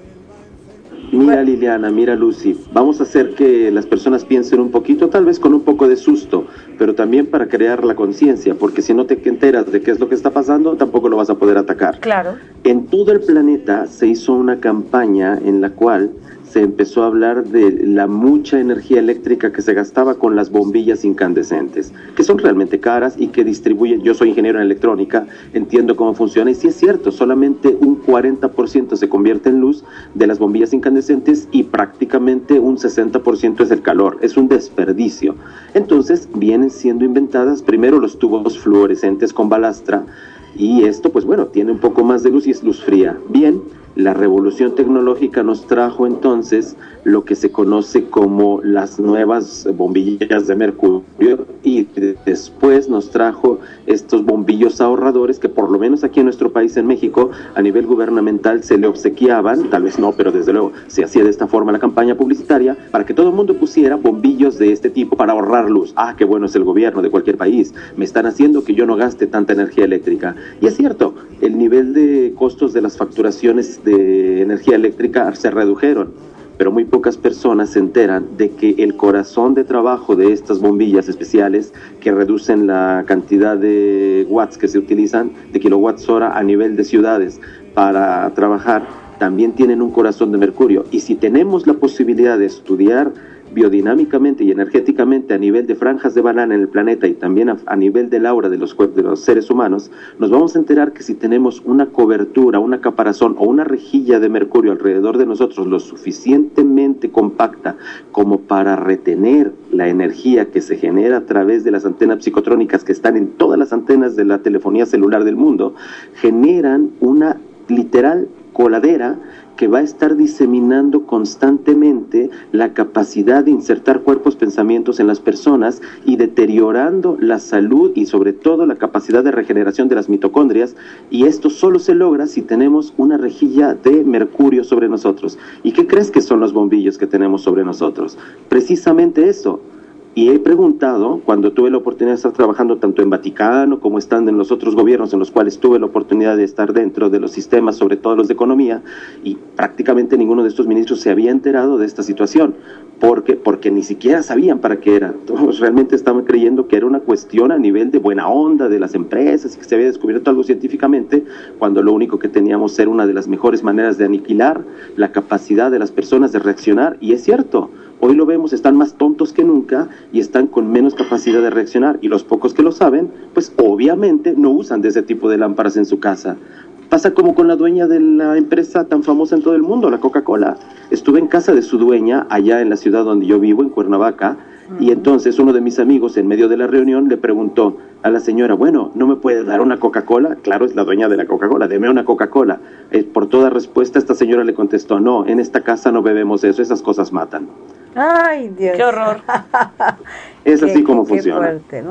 Mira Liliana, mira Lucy, vamos a hacer que las personas piensen un poquito, tal vez con un poco de susto, pero también para crear la conciencia, porque si no te enteras de qué es lo que está pasando, tampoco lo vas a poder atacar. Claro. En todo el planeta se hizo una campaña en la cual se empezó a hablar de la mucha energía eléctrica que se gastaba con las bombillas incandescentes, que son realmente caras y que distribuyen. Yo soy ingeniero en electrónica, entiendo cómo funciona, y sí es cierto, solamente un cuarenta por ciento se convierte en luz de las bombillas incandescentes y prácticamente un sesenta por ciento es el calor, es un desperdicio. Entonces vienen siendo inventadas primero los tubos fluorescentes con balastra, y esto pues bueno, tiene un poco más de luz y es luz fría. Bien, la revolución tecnológica nos trajo entonces lo que se conoce como las nuevas bombillas de mercurio, y después nos trajo estos bombillos ahorradores que por lo menos aquí en nuestro país, en México, a nivel gubernamental se le obsequiaban, tal vez no, pero desde luego se hacía de esta forma la campaña publicitaria para que todo el mundo pusiera bombillos de este tipo para ahorrar luz. Ah, qué bueno es el gobierno de cualquier país, me están haciendo que yo no gaste tanta energía eléctrica. Y es cierto, el nivel de costos de las facturaciones de energía eléctrica se redujeron, pero muy pocas personas se enteran de que el corazón de trabajo de estas bombillas especiales, que reducen la cantidad de watts que se utilizan, de kilowatts hora a nivel de ciudades para trabajar, también tienen un corazón de mercurio. Y si tenemos la posibilidad de estudiar biodinámicamente y energéticamente a nivel de franjas de banana en el planeta y también a, a nivel del aura de los, de los seres humanos, nos vamos a enterar que si tenemos una cobertura, una caparazón o una rejilla de mercurio alrededor de nosotros lo suficientemente compacta como para retener la energía que se genera a través de las antenas psicotrónicas que están en todas las antenas de la telefonía celular del mundo, generan una literal coladera que va a estar diseminando constantemente la capacidad de insertar cuerpos, pensamientos en las personas y deteriorando la salud y sobre todo la capacidad de regeneración de las mitocondrias, y esto solo se logra si tenemos una rejilla de mercurio sobre nosotros. ¿Y qué crees que son los bombillos que tenemos sobre nosotros? Precisamente eso. Y he preguntado, cuando tuve la oportunidad de estar trabajando tanto en Vaticano como estando en los otros gobiernos en los cuales tuve la oportunidad de estar dentro de los sistemas, sobre todo los de economía, y prácticamente ninguno de estos ministros se había enterado de esta situación, porque, porque ni siquiera sabían para qué era. Todos realmente estaban creyendo que era una cuestión a nivel de buena onda de las empresas y que se había descubierto algo científicamente, cuando lo único que teníamos era una de las mejores maneras de aniquilar la capacidad de las personas de reaccionar. Y es cierto, hoy lo vemos, están más tontos que nunca y están con menos capacidad de reaccionar, y los pocos que lo saben, pues obviamente no usan de ese tipo de lámparas en su casa. Pasa como con la dueña de la empresa tan famosa en todo el mundo, la Coca-Cola. Estuve en casa de su dueña, allá en la ciudad donde yo vivo, en Cuernavaca, uh-huh. y entonces uno de mis amigos, en medio de la reunión, le preguntó a la señora, bueno, ¿no me puede dar una Coca-Cola? Claro, es la dueña de la Coca-Cola, deme una Coca-Cola. Eh, por toda respuesta, esta señora le contestó, no, en esta casa no bebemos eso, esas cosas matan. Ay, Dios. Qué horror. Es así qué, como qué funciona. Fuerte, ¿no?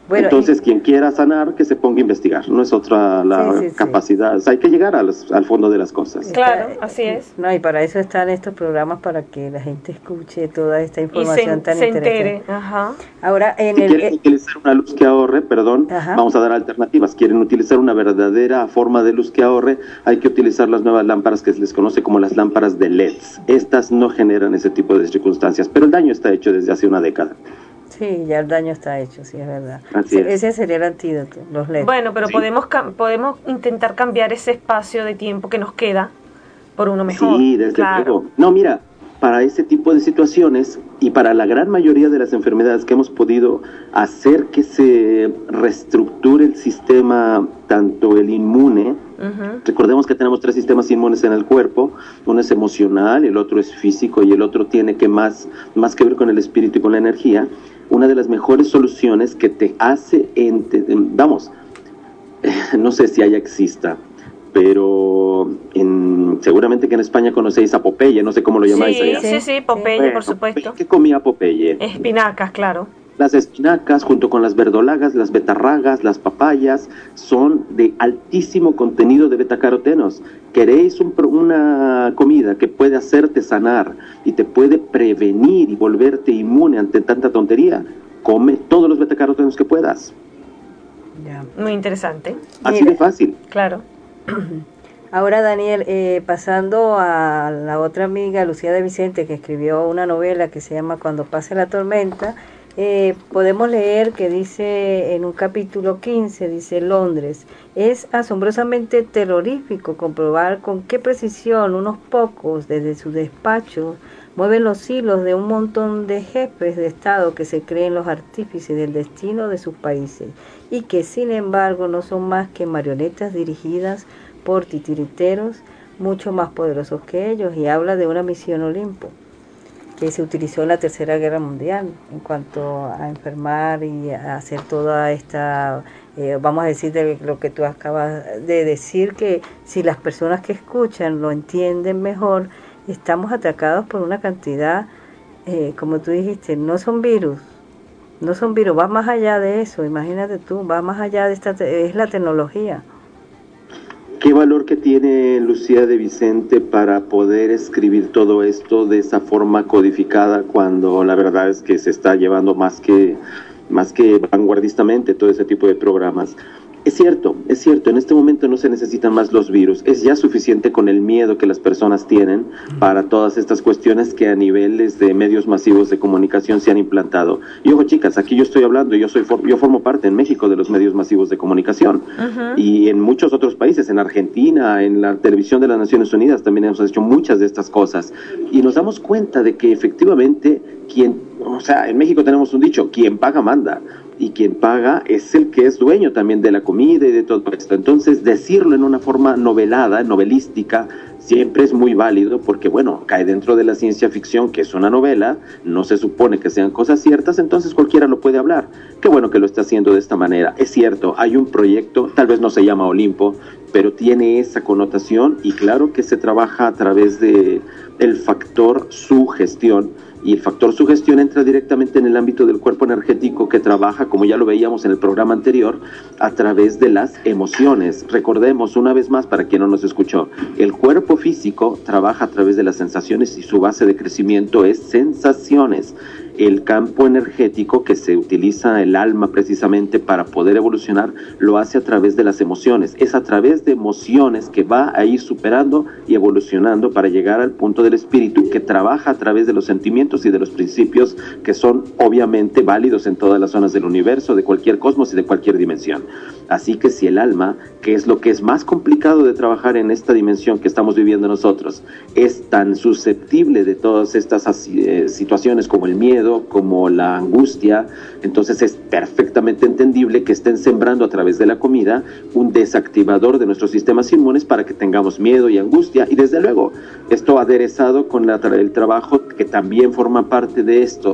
Bueno, Entonces, y... quien quiera sanar, que se ponga a investigar. No es otra la sí, sí, capacidad. Sí. O sea, hay que llegar a los, al fondo de las cosas. Claro, así es. No, y para eso están estos programas, para que la gente escuche toda esta información y se, tan se interesante. entere. Ajá. Ahora, en si el... quieren utilizar una luz que ahorre, perdón, Ajá. vamos a dar alternativas. Quieren utilizar una verdadera forma de luz que ahorre, hay que utilizar las nuevas lámparas que se les conoce como las lámparas de L E Ds. Estas no generan ese tipo de circunstancias, pero el daño está hecho desde hace una década. Sí, ya el daño está hecho, sí, es verdad. Así sí, es. Ese sería el antídoto, los L E D. Bueno, pero sí. podemos podemos intentar cambiar ese espacio de tiempo que nos queda por uno mejor. Sí, desde claro. luego. No, mira, para ese tipo de situaciones y para la gran mayoría de las enfermedades que hemos podido hacer que se reestructure el sistema, tanto el inmune, uh-huh. recordemos que tenemos tres sistemas inmunes en el cuerpo, uno es emocional, el otro es físico y el otro tiene que más, más que ver con el espíritu y con la energía. Una de las mejores soluciones que te hace, ente, vamos, no sé si haya exista, pero en, seguramente que en España conocéis a Popeye, no sé cómo lo llamáis sí, allá. Sí, sí, Popeye, bueno, por supuesto. ¿Qué comía Popeye? Espinacas, claro. Las espinacas, junto con las verdolagas, las betarragas, las papayas, son de altísimo contenido de betacarotenos. ¿Queréis un, una comida que puede hacerte sanar y te puede prevenir y volverte inmune ante tanta tontería? Come todos los betacarotenos que puedas. Ya. Muy interesante. Así de fácil. Claro. Ahora, Daniel, eh, pasando a la otra amiga, Lucía de Vicente, que escribió una novela que se llama Cuando pase la tormenta, eh, podemos leer que dice en un capítulo quince, dice Londres, es asombrosamente terrorífico comprobar con qué precisión unos pocos desde su despacho mueven los hilos de un montón de jefes de Estado que se creen los artífices del destino de sus países y que sin embargo no son más que marionetas dirigidas por titiriteros mucho más poderosos que ellos, y habla de una misión Olimpo que se utilizó en la Tercera Guerra Mundial en cuanto a enfermar y a hacer toda esta, eh, vamos a decir de lo que tú acabas de decir, que si las personas que escuchan lo entienden mejor, estamos atacados por una cantidad, eh, como tú dijiste, no son virus, no son virus, va más allá de eso, imagínate tú, va más allá de esta, es la tecnología. ¿Qué valor que tiene Lucía de Vicente para poder escribir todo esto de esa forma codificada, cuando la verdad es que se está llevando más que, más que vanguardistamente todo ese tipo de programas? Es cierto, es cierto, en este momento no se necesitan más los virus, es ya suficiente con el miedo que las personas tienen para todas estas cuestiones que a niveles de medios masivos de comunicación se han implantado. Y ojo, chicas, aquí yo estoy hablando, yo soy yo formo parte en México de los medios masivos de comunicación, uh-huh. y en muchos otros países, en Argentina, en la televisión de las Naciones Unidas también hemos hecho muchas de estas cosas, y nos damos cuenta de que efectivamente quien, o sea, en México tenemos un dicho, quien paga manda. Y quien paga es el que es dueño también de la comida y de todo esto. Entonces, decirlo en una forma novelada, novelística, siempre es muy válido porque, bueno, cae dentro de la ciencia ficción, que es una novela, no se supone que sean cosas ciertas, entonces cualquiera lo puede hablar. Qué bueno que lo está haciendo de esta manera. Es cierto, hay un proyecto, tal vez no se llama Olimpo, pero tiene esa connotación y claro que se trabaja a través de el factor sugestión. Y el factor sugestión entra directamente en el ámbito del cuerpo energético, que trabaja, como ya lo veíamos en el programa anterior, a través de las emociones. Recordemos una vez más, para quien no nos escuchó, el cuerpo físico trabaja a través de las sensaciones y su base de crecimiento es sensaciones. El campo energético, que se utiliza el alma precisamente para poder evolucionar, lo hace a través de las emociones. Es a través de emociones que va a ir superando y evolucionando para llegar al punto del espíritu, que trabaja a través de los sentimientos y de los principios que son obviamente válidos en todas las zonas del universo, de cualquier cosmos y de cualquier dimensión. Así que si el alma, que es lo que es más complicado de trabajar en esta dimensión que estamos viviendo nosotros, es tan susceptible de todas estas eh, situaciones como el miedo, como la angustia, entonces es perfectamente entendible que estén sembrando a través de la comida un desactivador de nuestros sistemas inmunes para que tengamos miedo y angustia, y desde luego esto aderezado con la, el trabajo que también forma parte de esto,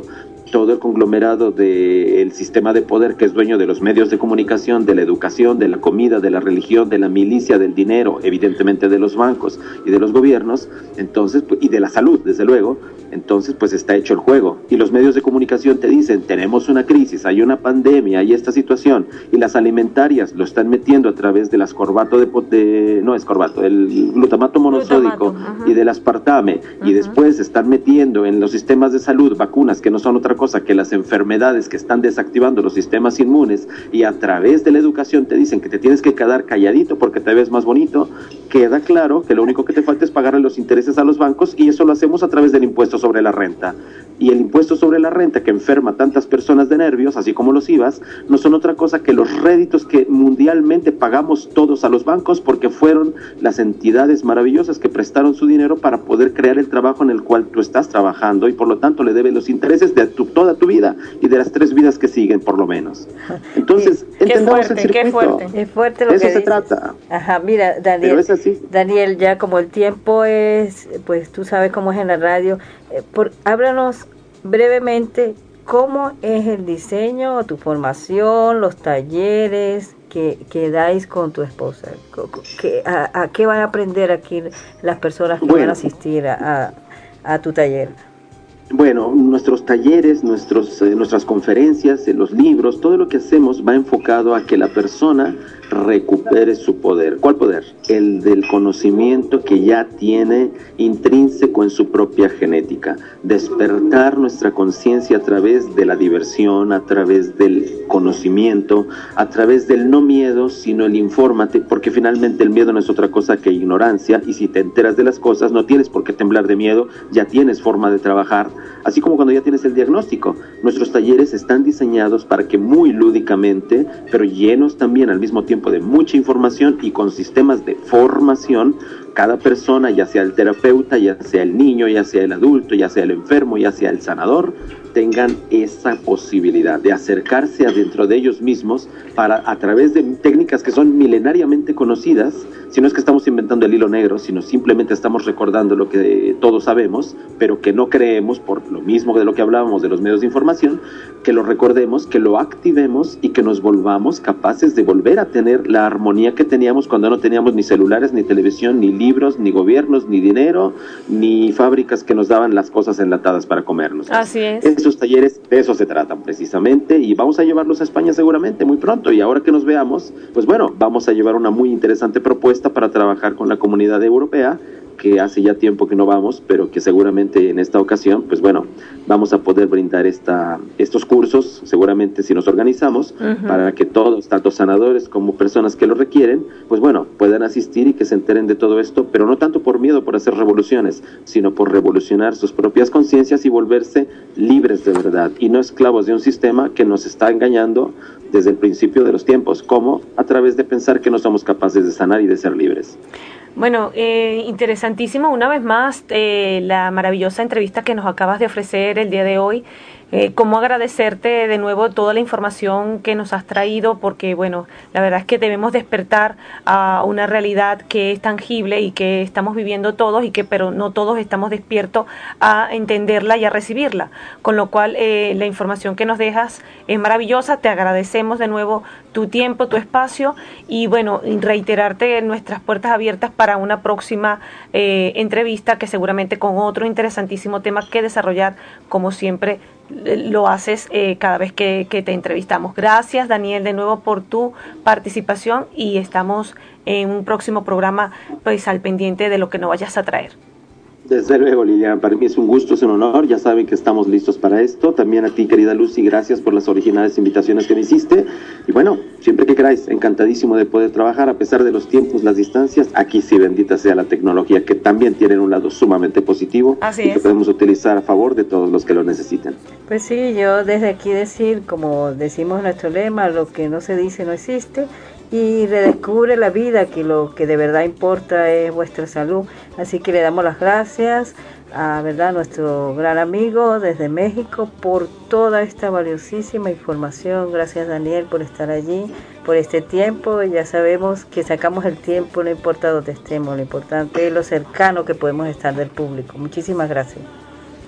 todo el conglomerado del sistema de poder que es dueño de los medios de comunicación, de la educación, de la comida, de la religión, de la milicia, del dinero, evidentemente de los bancos y de los gobiernos, entonces, y de la salud, desde luego, entonces pues está hecho el juego. Y los medios de comunicación te dicen, tenemos una crisis, hay una pandemia, hay esta situación, y las alimentarias lo están metiendo a través del ascorbato de, de no ascorbato, el glutamato monosódico glutamato, y del aspartame, ajá. Y después están metiendo en los sistemas de salud vacunas que no son otra cosa que las enfermedades que están desactivando los sistemas inmunes, y a través de la educación te dicen que te tienes que quedar calladito porque te ves más bonito. Queda claro que lo único que te falta es pagarle los intereses a los bancos, y eso lo hacemos a través del impuesto sobre la renta. Y el impuesto sobre la renta, que enferma a tantas personas de nervios, así como los I V As, no son otra cosa que los réditos que mundialmente pagamos todos a los bancos, porque fueron las entidades maravillosas que prestaron su dinero para poder crear el trabajo en el cual tú estás trabajando, y por lo tanto le debes los intereses de tu, toda tu vida y de las tres vidas que siguen, por lo menos. Entonces, qué entendamos fuerte, el circuito. Qué fuerte. Es fuerte lo de eso que se dices. trata. Ajá, mira, Daniel. Pero es así. Daniel, ya como el tiempo es, pues tú sabes cómo es en la radio, eh, por, háblanos brevemente cómo es el diseño, tu formación, los talleres que, que dais con tu esposa. Que, a, ¿A qué van a aprender aquí las personas que bueno. van a asistir a, a, a tu taller? Bueno, nuestros talleres, nuestros, eh, nuestras conferencias, eh, los libros, todo lo que hacemos va enfocado a que la persona recupere su poder. ¿Cuál poder? El del conocimiento que ya tiene intrínseco en su propia genética. Despertar nuestra conciencia a través de la diversión, a través del conocimiento, a través del no miedo, sino el infórmate, porque finalmente el miedo no es otra cosa que ignorancia, y si te enteras de las cosas no tienes por qué temblar de miedo, ya tienes forma de trabajar, así como cuando ya tienes el diagnóstico. Nuestros talleres están diseñados para que muy lúdicamente, pero llenos también al mismo tiempo de mucha información y con sistemas de formación, cada persona, ya sea el terapeuta, ya sea el niño, ya sea el adulto, ya sea el enfermo, ya sea el sanador, tengan esa posibilidad de acercarse adentro de ellos mismos para, a través de técnicas que son milenariamente conocidas, si no es que estamos inventando el hilo negro, sino simplemente estamos recordando lo que todos sabemos, pero que no creemos por lo mismo de lo que hablábamos de los medios de información, que lo recordemos, que lo activemos y que nos volvamos capaces de volver a tener la armonía que teníamos cuando no teníamos ni celulares, ni televisión, ni libros, ni gobiernos, ni dinero, ni fábricas que nos daban las cosas enlatadas para comernos. Así es. Esos talleres de eso se tratan precisamente, y vamos a llevarlos a España seguramente muy pronto, y ahora que nos veamos, pues bueno, vamos a llevar una muy interesante propuesta para trabajar con la comunidad europea, que hace ya tiempo que no vamos, pero que seguramente en esta ocasión, pues bueno, vamos a poder brindar esta, estos cursos, seguramente si nos organizamos, uh-huh. para que todos, tanto sanadores como personas que lo requieren, pues bueno, puedan asistir y que se enteren de todo esto, pero no tanto por miedo por hacer revoluciones, sino por revolucionar sus propias conciencias y volverse libres de verdad, y no esclavos de un sistema que nos está engañando desde el principio de los tiempos, como a través de pensar que no somos capaces de sanar y de ser libres. Bueno, eh, interesantísimo una vez más eh, la maravillosa entrevista que nos acabas de ofrecer el día de hoy. Eh, cómo agradecerte de nuevo toda la información que nos has traído, porque bueno, la verdad es que debemos despertar a una realidad que es tangible y que estamos viviendo todos, y que pero no todos estamos despiertos a entenderla y a recibirla, con lo cual eh, la información que nos dejas es maravillosa. Te agradecemos de nuevo tu tiempo, tu espacio, y bueno, reiterarte nuestras puertas abiertas para una próxima eh, entrevista, que seguramente con otro interesantísimo tema que desarrollar, como siempre lo haces eh, cada vez que, que te entrevistamos. Gracias, Daniel, de nuevo por tu participación, y estamos en un próximo programa pues al pendiente de lo que nos vayas a traer. Desde luego, Liliana, para mí es un gusto, es un honor, ya saben que estamos listos para esto. También a ti, querida Lucy, gracias por las originales invitaciones que me hiciste, y bueno, siempre que queráis, encantadísimo de poder trabajar a pesar de los tiempos, las distancias. Aquí sí, bendita sea la tecnología, que también tiene un lado sumamente positivo. Así y es. que podemos utilizar a favor de todos los que lo necesiten. Pues sí, yo desde aquí decir, como decimos nuestro lema, lo que no se dice no existe, y redescubre la vida, que lo que de verdad importa es vuestra salud. Así que le damos las gracias a verdad nuestro gran amigo desde México por toda esta valiosísima información. Gracias, Daniel, por estar allí, por este tiempo. Ya sabemos que sacamos el tiempo, no importa dónde estemos, lo importante es lo cercano que podemos estar del público. Muchísimas gracias.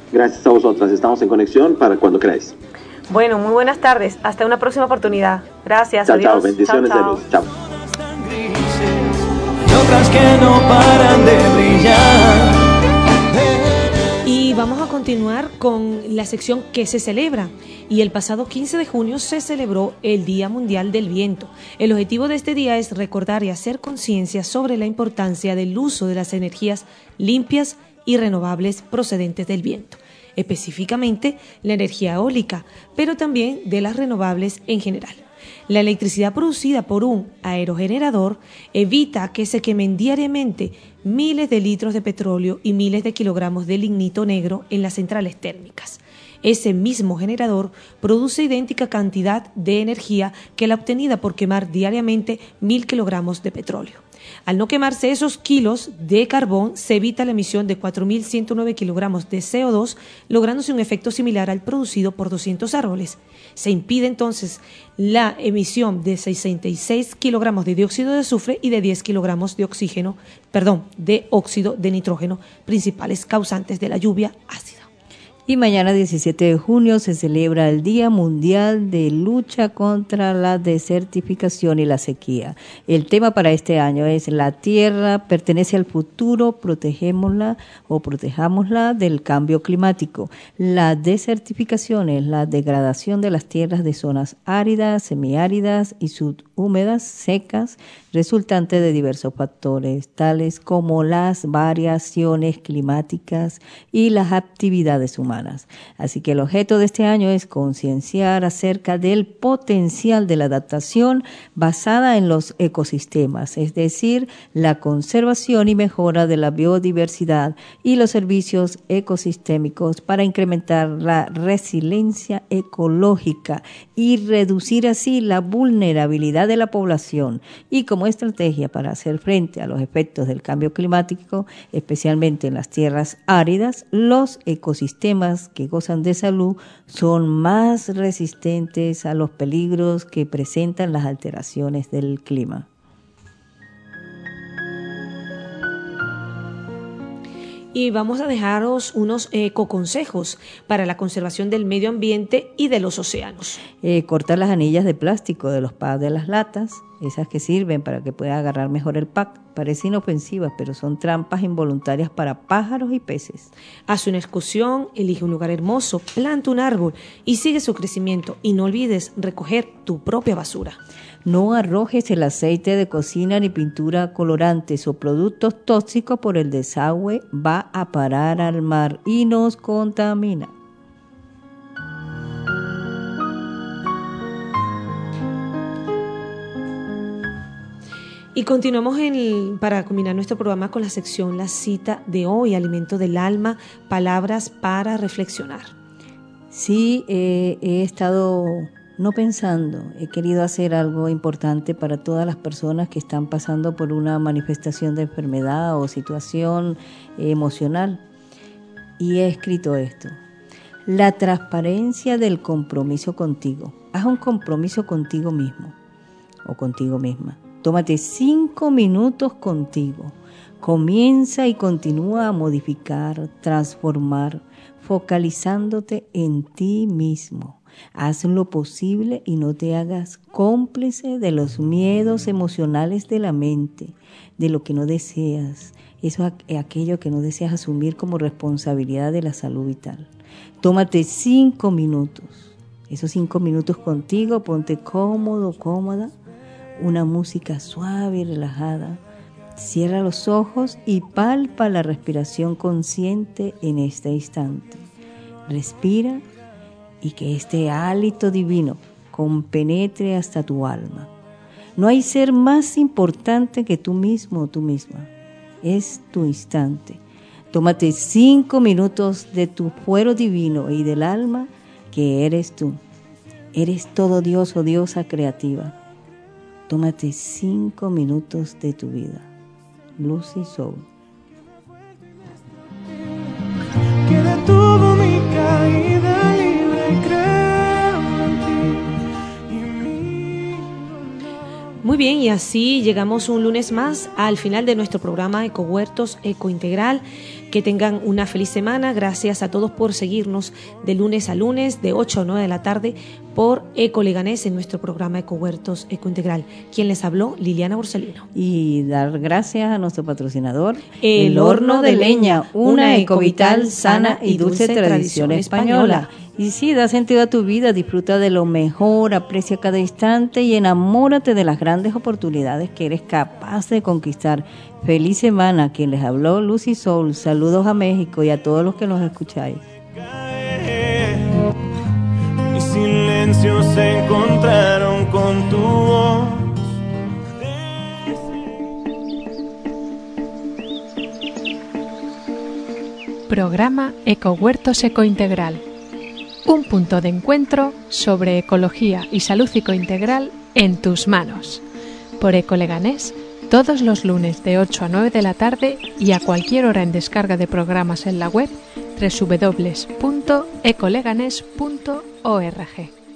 Gracias a vosotras. Estamos en conexión para cuando queráis. Bueno, muy buenas tardes. Hasta una próxima oportunidad. Gracias. Chao, adiós. chao. Bendiciones Chao, de chao. luz. Chao. Y otras que no paran de brillar. Y vamos a continuar con la sección que se celebra. Y el pasado quince de junio se celebró el Día Mundial del Viento. El objetivo de este día es recordar y hacer conciencia sobre la importancia del uso de las energías limpias y renovables procedentes del viento, específicamente la energía eólica, pero también de las renovables en general. La electricidad producida por un aerogenerador evita que se quemen diariamente miles de litros de petróleo y miles de kilogramos de lignito negro en las centrales térmicas. Ese mismo generador produce idéntica cantidad de energía que la obtenida por quemar diariamente mil kilogramos de petróleo. Al no quemarse esos kilos de carbón, se evita la emisión de cuatro mil ciento nueve kilogramos de C O dos, lográndose un efecto similar al producido por doscientos árboles. Se impide entonces la emisión de sesenta y seis kilogramos de dióxido de azufre y de diez kilogramos de oxígeno, perdón, de óxido de nitrógeno, principales causantes de la lluvia ácida. Y mañana diecisiete de junio se celebra el Día Mundial de Lucha contra la Desertificación y la Sequía. El tema para este año es: la tierra pertenece al futuro, protegémosla o protejámosla del cambio climático. La desertificación es la degradación de las tierras de zonas áridas, semiáridas y subhúmedas, secas, resultante de diversos factores, tales como las variaciones climáticas y las actividades humanas. Así que el objeto de este año es concienciar acerca del potencial de la adaptación basada en los ecosistemas, es decir, la conservación y mejora de la biodiversidad y los servicios ecosistémicos para incrementar la resiliencia ecológica y reducir así la vulnerabilidad de la población, y como estrategia para hacer frente a los efectos del cambio climático, especialmente en las tierras áridas, los ecosistemas que gozan de salud son más resistentes a los peligros que presentan las alteraciones del clima. Y vamos a dejaros unos ecoconsejos para la conservación del medio ambiente y de los océanos. Eh, cortar las anillas de plástico de los pads de las latas, esas que sirven para que pueda agarrar mejor el pack. Parecen inofensivas, pero son trampas involuntarias para pájaros y peces. Haz una excursión, elige un lugar hermoso, planta un árbol y sigue su crecimiento. Y no olvides recoger tu propia basura. No arrojes el aceite de cocina ni pintura colorantes o productos tóxicos por el desagüe, va a parar al mar y nos contamina. Y continuamos en, para culminar nuestro programa con la sección La Cita de hoy, Alimento del Alma, palabras para reflexionar. Sí, eh, he estado no pensando, he querido hacer algo importante para todas las personas que están pasando por una manifestación de enfermedad o situación eh, emocional, y he escrito esto: la transparencia del compromiso contigo. Haz un compromiso contigo mismo o contigo misma. Tómate cinco minutos contigo. Comienza y continúa a modificar, transformar, focalizándote en ti mismo. Haz lo posible y no te hagas cómplice de los miedos emocionales de la mente, de lo que no deseas, eso es aquello que no deseas asumir como responsabilidad de la salud vital. Tómate cinco minutos. Esos cinco minutos contigo, ponte cómodo, cómoda. Una música suave y relajada. Cierra los ojos y palpa la respiración consciente en este instante. Respira y que este hálito divino compenetre hasta tu alma. No hay ser más importante que tú mismo o tú misma. Es tu instante. Tómate cinco minutos de tu fuero divino y del alma que eres tú. Eres todo Dios o diosa creativa. Tómate cinco minutos de tu vida. Lucy Soul. Que detuvo mi caída libre, creo en ti y mi dolor. Muy bien, y así llegamos un lunes más al final de nuestro programa Ecohuertos Ecointegral, que que tengan una feliz semana. Gracias a todos por seguirnos de lunes a lunes, de ocho a nueve de la tarde, por Eco Leganés en nuestro programa Ecohuertos Ecointegral. Quien les habló, Liliana Borsellino. Y dar gracias a nuestro patrocinador, El, El Horno de Leña, una ecovital sana y dulce tradición, tradición española. española. Y sí, da sentido a tu vida, disfruta de lo mejor, aprecia cada instante y enamórate de las grandes oportunidades que eres capaz de conquistar. Feliz semana. Quien les habló, Lucy Soul. Saludos a México y a todos los que nos escucháis. Mis silencios se encontraron con tu voz. Programa Ecohuertos Ecointegral. Un punto de encuentro sobre ecología y salud ecointegral en tus manos. Por Ecoleganés, todos los lunes de ocho a nueve de la tarde y a cualquier hora en descarga de programas en la web doble u doble u doble u punto ecoleganés punto org.